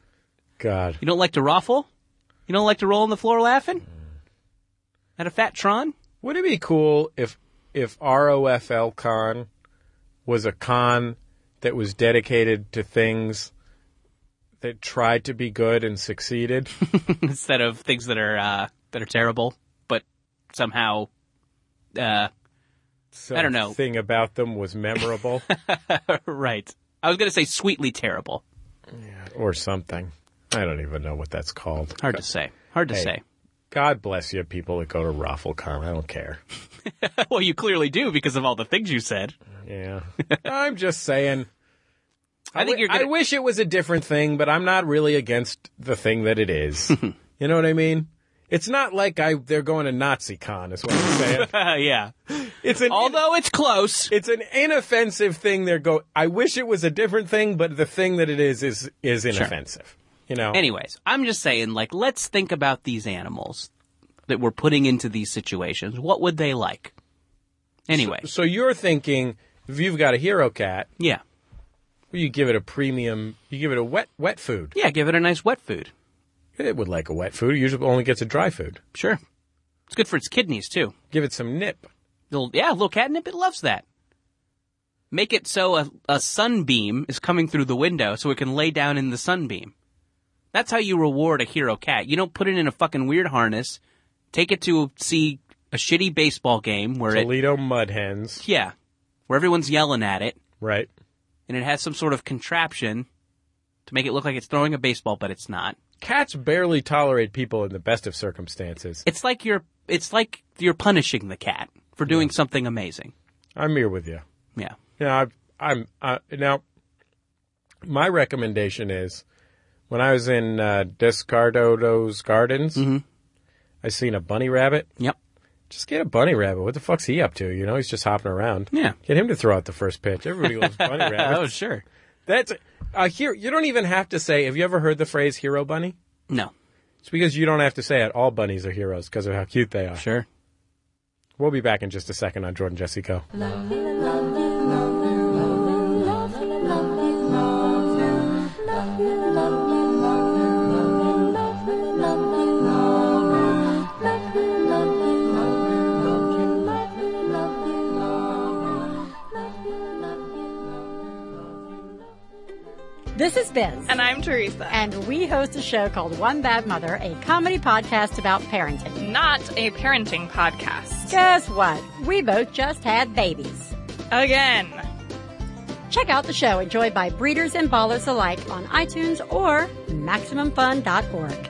God. You don't like to raffle? You don't like to roll on the floor laughing? At a fat Tron? Would it be cool if if ROFLCon was a con that was dedicated to things that tried to be good and succeeded? Instead of things that are uh, that are terrible, but somehow, uh, Some I don't know. Thing about them was memorable, right. I was going to say sweetly terrible. or something. I don't even know what that's called. Hard to say. Hard to Hey. say. God bless you, people that go to RaffleCon. I don't care. Well, you clearly do because of all the things you said. Yeah, I'm just saying. I think wi- you're gonna... I wish it was a different thing, but I'm not really against the thing that it is. You know what I mean? It's not like I they're going to NaziCon, is what I'm saying. yeah. It's an Although it's close. it's an inoffensive thing. They're go. I wish it was a different thing, but the thing that it is is is inoffensive. You know. Anyways, I'm just saying, like, let's think about these animals that we're putting into these situations. What would they like? Anyway. So, so you're thinking if you've got a hero cat, Yeah. you give it a premium. You give it a wet wet food. Yeah, give it a nice wet food. It would like a wet food. It usually only gets a dry food. Sure. It's good for its kidneys, too. Give it some nip. Little, yeah, little catnip, it loves that. Make it so a, a sunbeam is coming through the window so it can lay down in the sunbeam. That's how you reward a hero cat. You don't put it in a fucking weird harness, take it to see a shitty baseball game where it, Toledo Mud Hens. yeah, where everyone's yelling at it, Right. and it has some sort of contraption to make it look like it's throwing a baseball, but it's not. Cats barely tolerate people in the best of circumstances. It's like you're, it's like you're punishing the cat for doing something amazing. I'm here with you. Yeah. Yeah, I've, I'm uh, now. My recommendation is when I was in uh, Descardo's Gardens, I seen a bunny rabbit. Yep. Just get a bunny rabbit. What the fuck's he up to? You know, he's just hopping around. Yeah. Get him to throw out the first pitch. Everybody loves bunny rabbits. Oh, sure. That's Uh, here, you don't even have to say, have you ever heard the phrase hero bunny? No. It's because you don't have to say it. All bunnies are heroes because of how cute they are. Sure. We'll be back in just a second on Jordan Jesse Go. This is Biz. And I'm Teresa. And we host a show called One Bad Mother, a comedy podcast about parenting. Not a parenting podcast. Guess what? We both just had babies. Again. Check out the show enjoyed by breeders and ballers alike on iTunes or Maximum Fun dot org.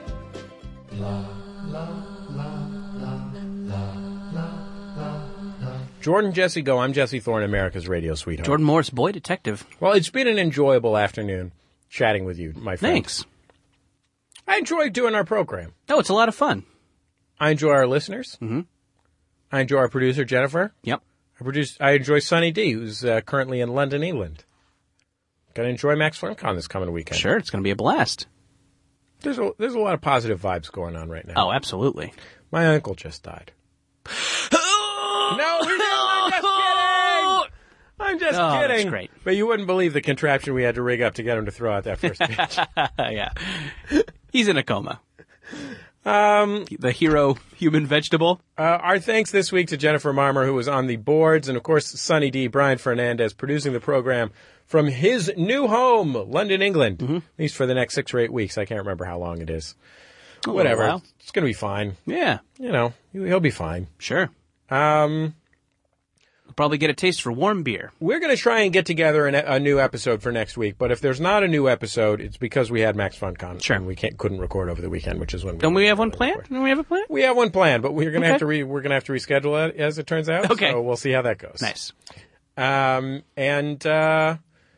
Jordan Jesse Go. I'm Jesse Thorne, America's radio sweetheart. Jordan Morris, boy detective. Well, it's been an enjoyable afternoon chatting with you, my friend. Thanks. I enjoy doing our program. Oh, it's a lot of fun. I enjoy our listeners. Mm-hmm. I enjoy our producer, Jennifer. Yep. I produce. I enjoy Sunny D, who's uh, currently in London, England. Going to enjoy Max FunCon this coming weekend. Sure, it's going to be a blast. There's a, there's a lot of positive vibes going on right now. Oh, absolutely. My uncle just died. No, we're just kidding. I'm just Oh, kidding. that's great. But you wouldn't believe the contraption we had to rig up to get him to throw out that first pitch. Yeah. He's in a coma. Um, The hero human vegetable. uh, our thanks this week to Jennifer Marmer, who was on the boards, and of course Sunny D, Brian Fernandez, producing the program from his new home, London, England. Mm-hmm. At least for the next six or eight weeks. I can't remember how long it is. A little Whatever. while. It's going to be fine. Yeah, You know, he'll be fine. sure. Um, We'll probably get a taste for warm beer. we're going to try and get together an, a new episode for next week, but if there's not a new episode, it's because we had Max FunCon. Sure. And we can't, couldn't record over the weekend, which is when we Don't we have one normally planned? record. Don't we have a plan? We have one planned, but we're going to Okay. have to re, we're going to have to reschedule it as it turns out. Okay. So we'll see how that goes. Nice. Um, and, uh,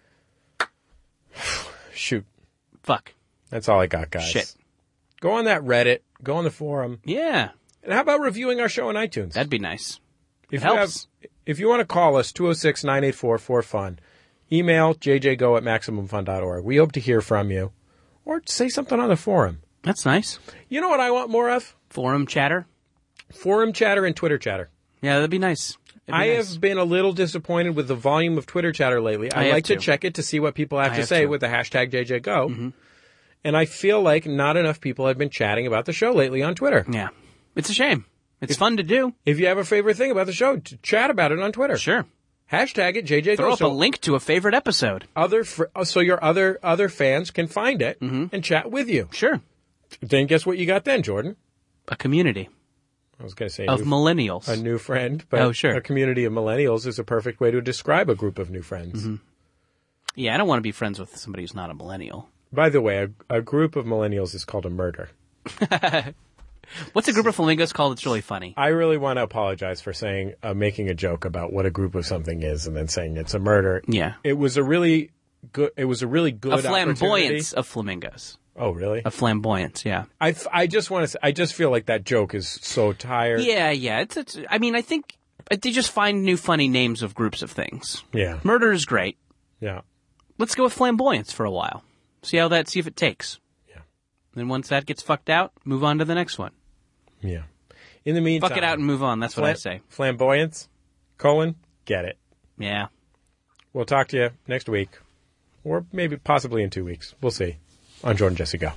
shoot, Fuck. that's all I got, guys. Shit. Go on that Reddit, go on the forum. Yeah, And how about reviewing our show on iTunes? that'd be nice. If It you helps. have, if you want to call us, two oh six, nine eight four, four fun. Email j j go at maximum fun dot org. We hope to hear from you. Or say something on the forum. That's nice. You know what I want more of? Forum chatter. Forum chatter and Twitter chatter. Yeah, that'd be nice. That'd be I nice. have been a little disappointed with the volume of Twitter chatter lately. I, I have like to too. check it to see what people have I to have say too. with the hashtag J J Go. Mm-hmm. And I feel like not enough people have been chatting about the show lately on Twitter. Yeah, it's a shame. It's fun to do. If you have a favorite thing about the show, t- chat about it on Twitter. Sure. Hashtag it J J Go. Throw up so a link to a favorite episode. other fr- so your other other fans can find it Mm-hmm. and chat with you. Sure. Then guess what you got then, Jordan? A community I was going to say of new, millennials. a new friend, but Oh, sure. a community of millennials is a perfect way to describe a group of new friends. Mm-hmm. Yeah, I don't want to be friends with somebody who's not a millennial. By the way, a, a group of millennials is called a murder. What's a group of flamingos called? It's really funny. I really want to apologize for saying, uh, making a joke about what a group of something is and then saying it's a murder. Yeah. It was a really good, it was a really good A flamboyance opportunity. of flamingos. Oh, really? A flamboyance, yeah. I, f- I just want to say, I just feel like that joke is so tired. Yeah, yeah. It's, it's. I mean, I think they just find new funny names of groups of things. Yeah. Murder is great. Yeah. Let's go with flamboyance for a while. See how that. See if it takes. Yeah. Then once that gets fucked out, move on to the next one. Yeah. In the meantime. Fuck it out and move on. That's what I say. Flamboyance, colon, get it. Yeah. We'll talk to you next week. Or maybe possibly in two weeks. We'll see. On Jordan Jesse Go.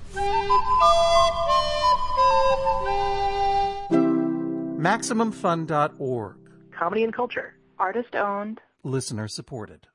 Maximum Fun dot org. Comedy and culture. Artist owned. Listener supported.